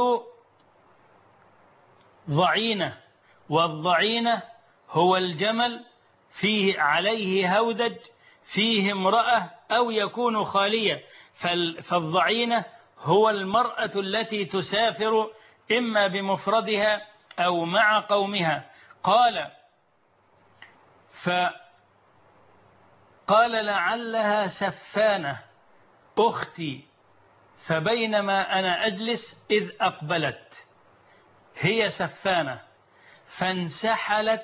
ضعينة، والضعينة هو الجمل فيه عليه هودج فيه امرأة أو يكون خالية، فالضعينة هو المرأة التي تسافر إما بمفردها أو مع قومها. قال فقال لعلها سفانة أختي، فبينما أنا أجلس إذ أقبلت هي سفانة فانسحلت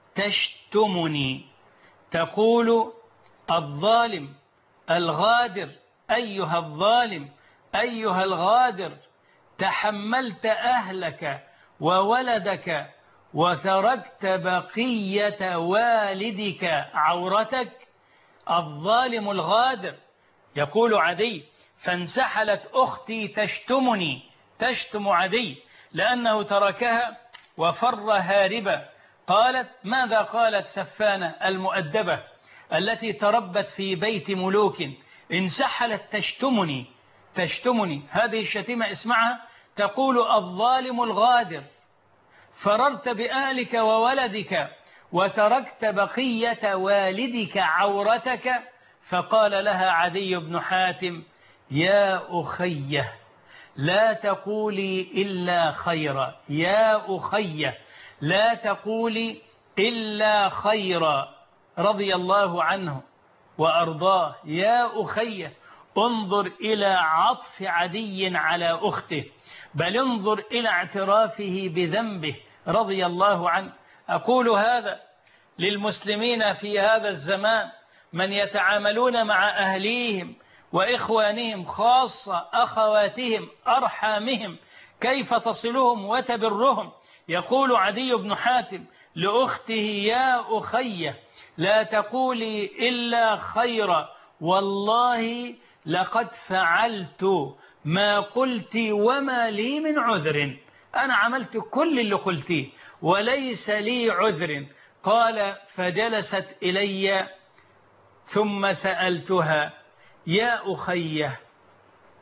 تشتمني تقول الظالم الغادر أيها الظالم أيها الغادر تحملت أهلك وولدك وتركت بقية والدك عورتك، الظالم الغادر. يقول عدي فانسحلت أختي تشتمني، تشتم عدي لأنه تركها وفر هاربا. قالت ماذا قالت سفانة المؤدبة التي تربت في بيت ملوك؟ انسحلت تشتمني تشتمني هذه الشتيمة اسمعها، تقول الظالم الغادر فررت بأهلك وولدك وتركت بقية والدك عورتك. فقال لها عدي بن حاتم يا أخيه لا تقولي إلا خيرا، يا أخيه لا تقولي إلا خيرا، رضي الله عنه وأرضاه. يا أخيه انظر إلى عطف عدي على أخته، بل انظر إلى اعترافه بذنبه رضي الله عنه. أقول هذا للمسلمين في هذا الزمان من يتعاملون مع أهليهم وإخوانهم خاصة أخواتهم أرحامهم كيف تصلهم وتبرهم. يقول عدي بن حاتم لأخته يا أخيه لا تقولي إلا خيرا، والله لقد فعلت ما قلت وما لي من عذر، أنا عملت كل اللي قلتيه وليس لي عذر. قال فجلست إلي ثم سألتها يا أخيه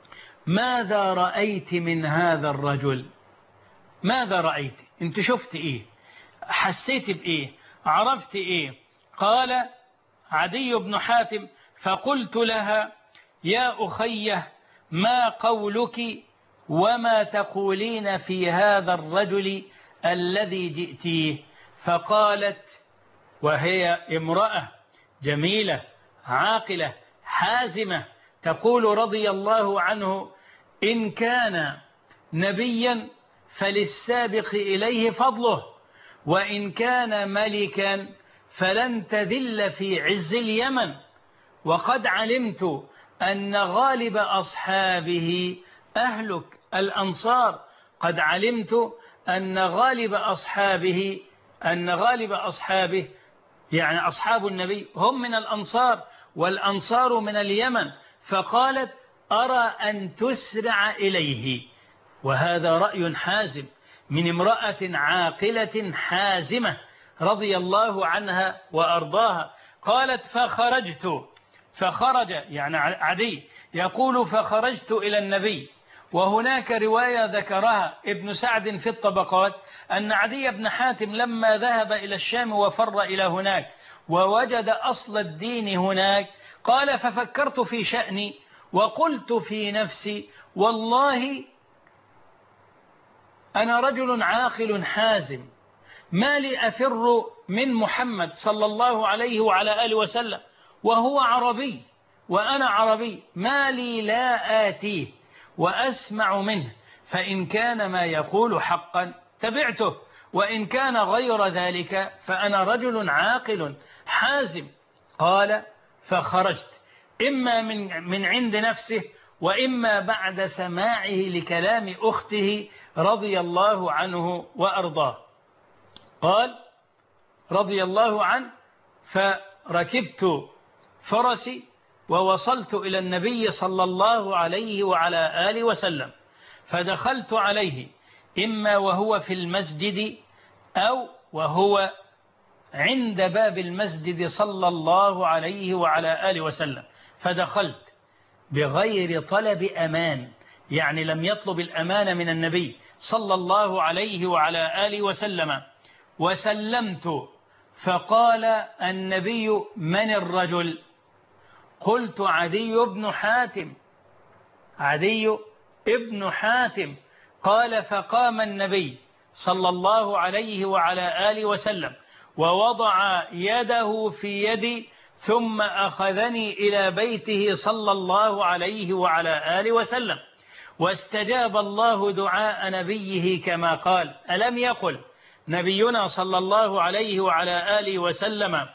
ماذا رأيت من هذا الرجل؟ ماذا رأيت؟ انت شفت ايه؟ حسيت بايه؟ عرفت ايه؟ قال عدي بن حاتم: فقلت لها: يا أخيه، ما قولك وما تقولين في هذا الرجل الذي جئتيه؟ فقالت، وهي امرأة جميلة عاقلة حازمة، تقول رضي الله عنه: إن كان نبيا فللسابق إليه فضله، وإن كان ملكا فلن تذل في عز اليمن، وقد علمت أن غالب أصحابه أهلك الأنصار، قد علمت أن غالب أصحابه أن غالب أصحابه يعني أصحاب النبي هم من الأنصار، والأنصار من اليمن. فقالت: أرى أن تسرع إليه. وهذا رأي حازم من امرأة عاقلة حازمة رضي الله عنها وأرضاها. قالت: فخرجت فخرج يعني عدي يقول: فخرجت إلى النبي. وهناك رواية ذكرها ابن سعد في الطبقات أن عدي بن حاتم لما ذهب إلى الشام وفر إلى هناك ووجد أصل الدين هناك، قال: ففكرت في شأني وقلت في نفسي: والله أنا رجل عاقل حازم، ما لي أفر من محمد صلى الله عليه وعلى آله وسلم وهو عربي وأنا عربي، ما لي لا آتيه وأسمع منه، فإن كان ما يقول حقا تبعته، وإن كان غير ذلك فأنا رجل عاقل حازم. قال: فخرجت إما من من عند نفسه وإما بعد سماعه لكلام أخته رضي الله عنه وأرضاه. قال رضي الله عنه: فركبت فرسي ووصلت إلى النبي صلى الله عليه وعلى آله وسلم، فدخلت عليه إما وهو في المسجد أو وهو عند باب المسجد صلى الله عليه وعلى آله وسلم، فدخلت بغير طلب أمان، يعني لم يطلب الأمان من النبي صلى الله عليه وعلى آله وسلم، وسلمت. فقال النبي: من الرجل؟ قلت: عدي بن حاتم. عدي ابن حاتم. قال: فقام النبي صلى الله عليه وعلى آله وسلم ووضع يده في يدي، ثم أخذني إلى بيته صلى الله عليه وعلى آله وسلم، واستجاب الله دعاء نبيه كما قال: ألم يقل نبينا صلى الله عليه وعلى آله وسلم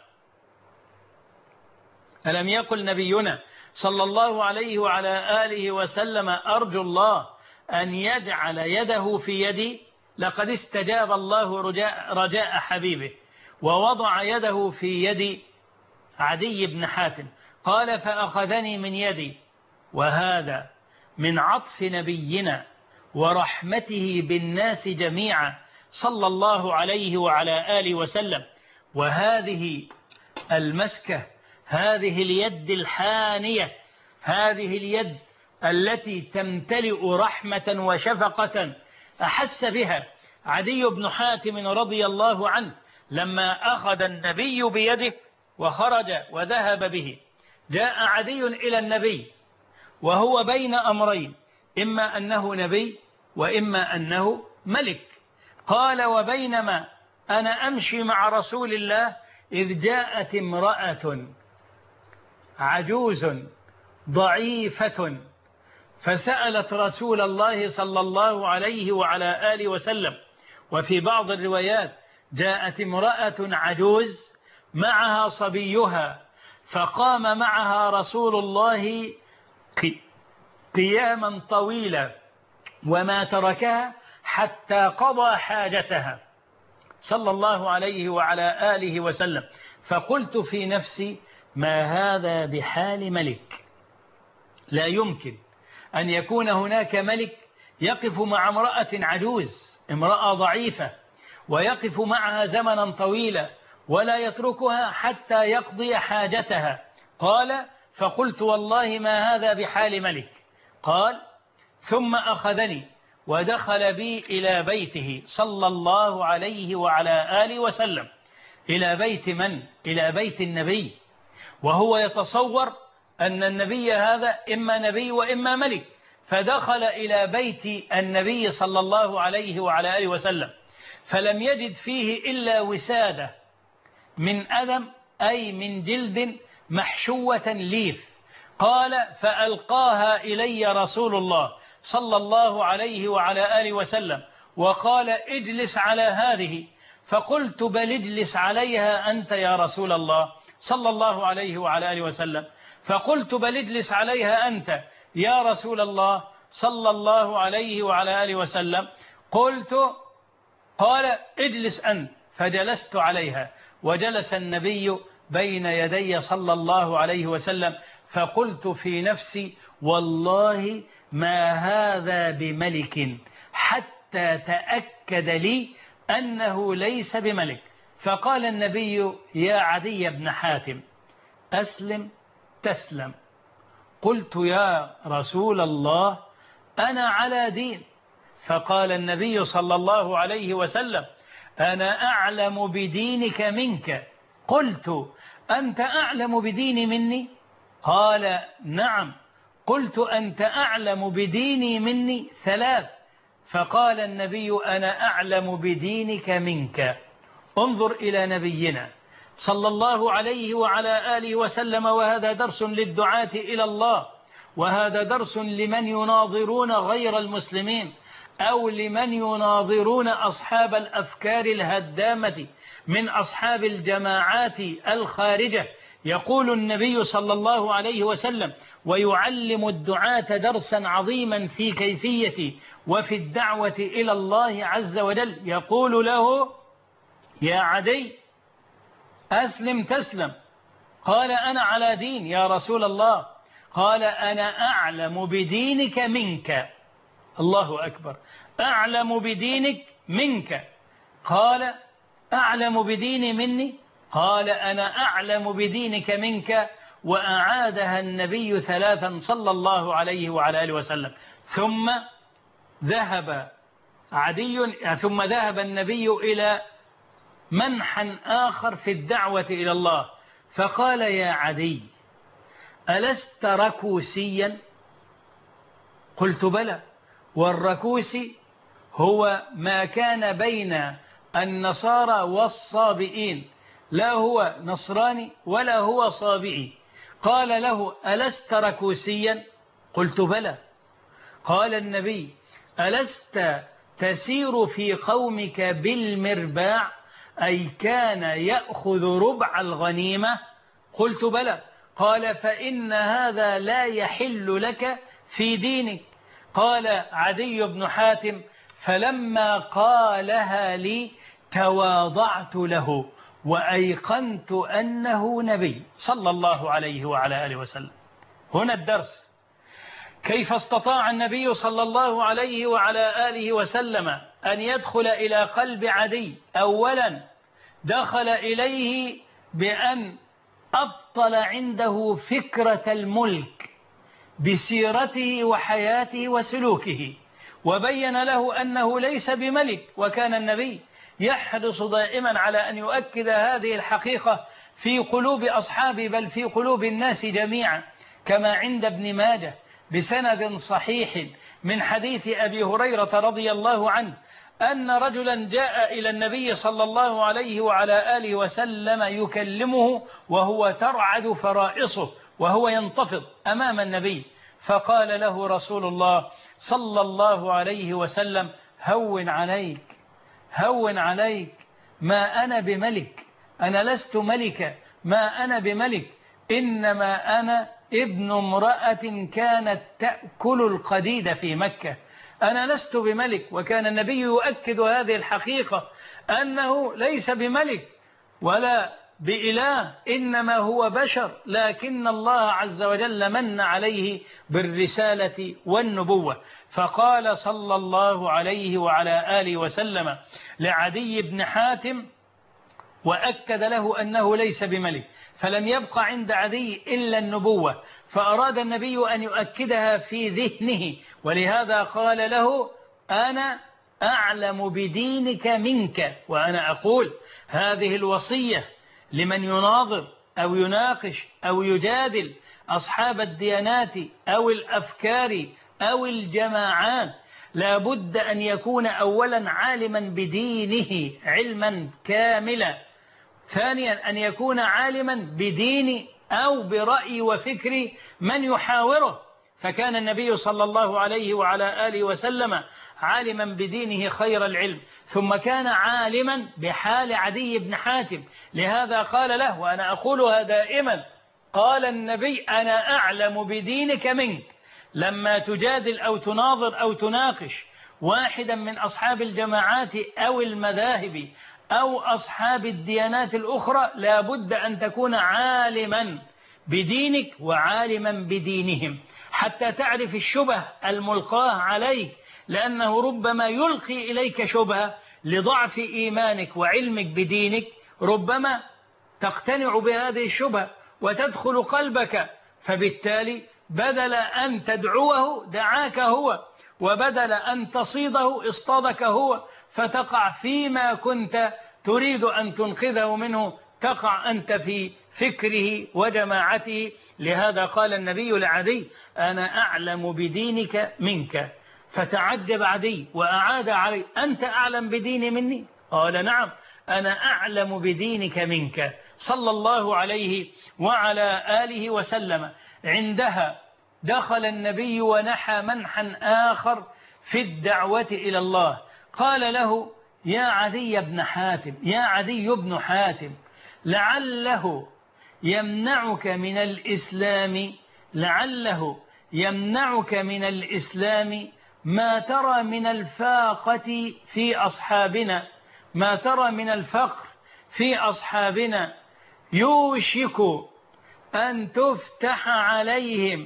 ألم يقل نبينا صلى الله عليه وعلى آله وسلم: أرجو الله أن يجعل يده في يدي؟ لقد استجاب الله رجاء, رجاء حبيبه، ووضع يده في يد عدي بن حاتم. قال: فأخذني من يدي. وهذا من عطف نبينا ورحمته بالناس جميعا صلى الله عليه وعلى آله وسلم. وهذه المسكة، هذه اليد الحانية، هذه اليد التي تمتلئ رحمة وشفقة، أحس بها عدي بن حاتم رضي الله عنه لما أخذ النبي بيده وخرج وذهب به. جاء عدي إلى النبي وهو بين أمرين، إما أنه نبي وإما أنه ملك. قال: وبينما أنا أمشي مع رسول الله إذ جاءت امرأة عجوز ضعيفة فسألت رسول الله صلى الله عليه وعلى آله وسلم. وفي بعض الروايات جاءت امرأة عجوز معها صبيها، فقام معها رسول الله قياما طويلا وما تركها حتى قضى حاجتها صلى الله عليه وعلى آله وسلم. فقلت في نفسي: ما هذا بحال ملك، لا يمكن أن يكون هناك ملك يقف مع امرأة عجوز، امرأة ضعيفة، ويقف معها زمنا طويلا ولا يتركها حتى يقضي حاجتها. قال: فقلت: والله ما هذا بحال ملك. قال: ثم أخذني ودخل بي إلى بيته صلى الله عليه وعلى آله وسلم. إلى بيت من؟ إلى بيت النبي، وهو يتصور أن النبي هذا إما نبي وإما ملك، فدخل إلى بيت النبي صلى الله عليه وعلى آله وسلم، فلم يجد فيه إلا وسادة من أدم، أي من جلد محشوة ليف. قال فألقاها إلي رسول الله صلى الله عليه وعلى آله وسلم وقال اجلس على هذه، فقلت بل اجلس عليها أنت يا رسول الله صلى الله عليه وعلى آله وسلم، فقلت بل اجلس عليها أنت يا رسول الله صلى الله عليه وعلى آله وسلم. قلت قال اجلس أنت، فجلست عليها، وجلس النبي بين يدي صلى الله عليه وسلم، فقلت في نفسي والله ما هذا بملك حتى تأكد لي أنه ليس بملك. فقال النبي يا عدي بن حاتم أسلم تسلم. قلت يا رسول الله أنا على دين. فقال النبي صلى الله عليه وسلم أنا أعلم بدينك منك. قلت أنت أعلم بديني مني؟ قال نعم. قلت أنت أعلم بديني مني؟ ثلاث. فقال النبي أنا أعلم بدينك منك. انظر إلى نبينا صلى الله عليه وعلى آله وسلم، وهذا درس للدعاة إلى الله، وهذا درس لمن يناظرون غير المسلمين أو لمن يناظرون أصحاب الأفكار الهدامة من أصحاب الجماعات الخارجة. يقول النبي صلى الله عليه وسلم ويعلم الدعاة درسا عظيما في كيفية وفي الدعوة إلى الله عز وجل، يقول له يا عدي أسلم تسلم. قال أنا على دين يا رسول الله. قال أنا أعلم بدينك منك. الله أكبر، أعلم بدينك منك. قال أعلم بديني مني؟ قال أنا أعلم بدينك منك. وأعادها النبي ثلاثا صلى الله عليه وعلى آله وسلم. ثم ذهب عدي ثم ذهب النبي إلى منحى آخر في الدعوة إلى الله، فقال يا عدي ألست ركوسيا؟ قلت بلى. والركوسي هو ما كان بين النصارى والصابئين، لا هو نصراني ولا هو صابئي. قال له ألست ركوسيا؟ قلت بلى. قال النبي ألست تسير في قومك بالمرباع، أي كان يأخذ ربع الغنيمة؟ قلت بلى. قال فإن هذا لا يحل لك في دينك. قال عدي بن حاتم فلما قالها لي تواضعت له وأيقنت أنه نبي صلى الله عليه وعلى آله وسلم. هنا الدرس، كيف استطاع النبي صلى الله عليه وعلى آله وسلم أن يدخل إلى قلب عدي؟ أولا دخل إليه بأن أبطل عنده فكرة الملك بسيرته وحياته وسلوكه، وبين له أنه ليس بملك. وكان النبي يحرص دائما على أن يؤكد هذه الحقيقة في قلوب أصحابه، بل في قلوب الناس جميعا، كما عند ابن ماجه بسند صحيح من حديث أبي هريرة رضي الله عنه أن رجلا جاء إلى النبي صلى الله عليه وعلى آله وسلم يكلمه وهو ترعد فرائصه وهو ينتفض أمام النبي، فقال له رسول الله صلى الله عليه وسلم هون عليك هون عليك، ما أنا بملك، أنا لست ملكا، ما أنا بملك، إنما أنا ابن امرأة كانت تأكل القديد في مكة، أنا لست بملك. وكان النبي يؤكد هذه الحقيقة أنه ليس بملك ولا بإله، إنما هو بشر، لكن الله عز وجل من عليه بالرسالة والنبوة. فقال صلى الله عليه وعلى آله وسلم لعدي بن حاتم وأكد له أنه ليس بملك، فلم يبق عند عدي إلا النبوة، فأراد النبي أن يؤكدها في ذهنه، ولهذا قال له أنا أعلم بدينك منك. وأنا أقول هذه الوصية لمن يناظر أو يناقش أو يجادل أصحاب الديانات أو الأفكار أو الجماعات، لا بد أن يكون أولا عالما بدينه علما كاملا، ثانيا أن يكون عالما بدين أو برأي وفكر من يحاوره، فكان النبي صلى الله عليه وعلى آله وسلم عالما بدينه خير العلم، ثم كان عالما بحال عدي بن حاتم، لهذا قال له، وأنا أقولها دائما، قال النبي أنا أعلم بدينك منك. لما تجادل أو تناظر أو تناقش واحدا من أصحاب الجماعات أو المذاهب أو أصحاب الديانات الأخرى، لا بد أن تكون عالما بدينك وعالما بدينهم، حتى تعرف الشبه الملقاه عليك، لأنه ربما يلقي إليك شبهة لضعف إيمانك وعلمك بدينك، ربما تقتنع بهذه الشبهة وتدخل قلبك، فبالتالي بدل أن تدعوه دعاك هو، وبدل أن تصيده اصطادك هو، فتقع فيما كنت تريد أن تنقذه منه، تقع أنت في فكره وجماعته. لهذا قال النبي لعدي أنا أعلم بدينك منك، فتعجب عدي وأعاد علي أنت أعلم بديني مني؟ قال نعم أنا أعلم بدينك منك، صلى الله عليه وعلى آله وسلم. عندها دخل النبي ونحى منحا آخر في الدعوة إلى الله، قال له يا عدي بن حاتم، يا عدي بن حاتم، لعله يمنعك من الإسلام لعله يمنعك من الإسلام ما ترى من الفاقة في أصحابنا ما ترى من الفقر في أصحابنا، يوشك أن تفتح عليهم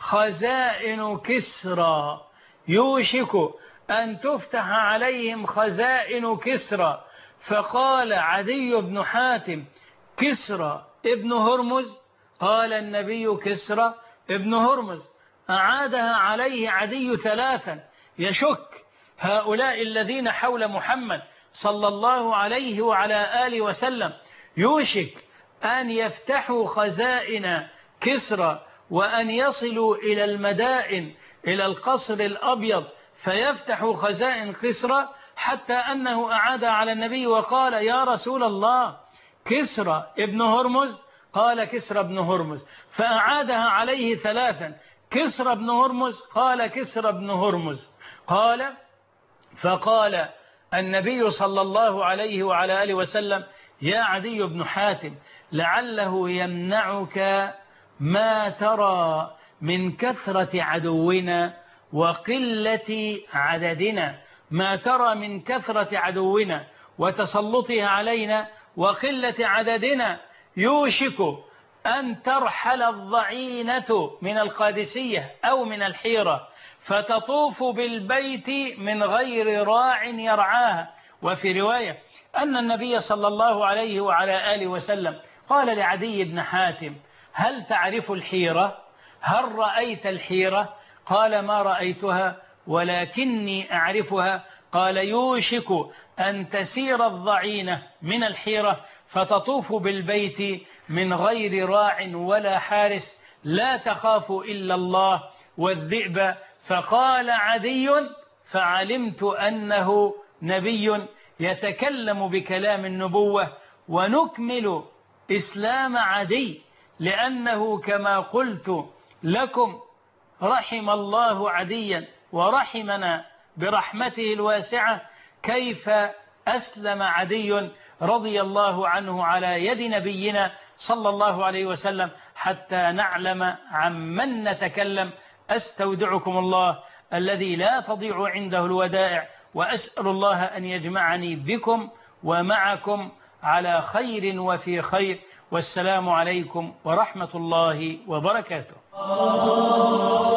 خزائن كسرى يوشك أن تفتح عليهم خزائن كسرى. فقال عدي بن حاتم كسرى ابن هرمز؟ قال النبي كسرى ابن هرمز. أعادها عليه عدي ثلاثا يشك هؤلاء الذين حول محمد صلى الله عليه وعلى آله وسلم، يوشك أن يفتحوا خزائن كسرى وأن يصلوا إلى المدائن إلى القصر الأبيض فيفتحوا خزائن كسرى، حتى أنه أعاد على النبي وقال يا رسول الله كسرى ابن هرمز؟ قال كسرى ابن هرمز. فأعادها عليه ثلاثا كسرى ابن هرمز؟ قال كسرى ابن هرمز. قال فقال النبي صلى الله عليه وعلى آله وسلم يا عدي بن حاتم لعله يمنعك ما ترى من كثرة عدونا وقلة عددنا، ما ترى من كثرة عدونا وتسلطها علينا وقلة عددنا، يوشك أن ترحل الضعينة من القادسية أو من الحيرة فتطوف بالبيت من غير راع يرعاها. وفي رواية أن النبي صلى الله عليه وعلى آله وسلم قال لعدي بن حاتم هل تعرف الحيرة؟ هل رأيت الحيرة؟ قال ما رأيتها ولكني أعرفها. قال يوشك أن تسير الضعينة من الحيرة فتطوف بالبيت من غير راع ولا حارس، لا تخاف إلا الله والذئب. فقال عدي فعلمت أنه نبي يتكلم بكلام النبوة. ونكمل إسلام عدي، لأنه كما قلت لكم رحم الله عديا ورحمنا برحمته الواسعة كيف أسلم عدي رضي الله عنه على يد نبينا صلى الله عليه وسلم، حتى نعلم عن من نتكلم. أستودعكم الله الذي لا تضيع عنده الودائع، وأسأل الله أن يجمعني بكم ومعكم على خير وفي خير، والسلام عليكم ورحمة الله وبركاته.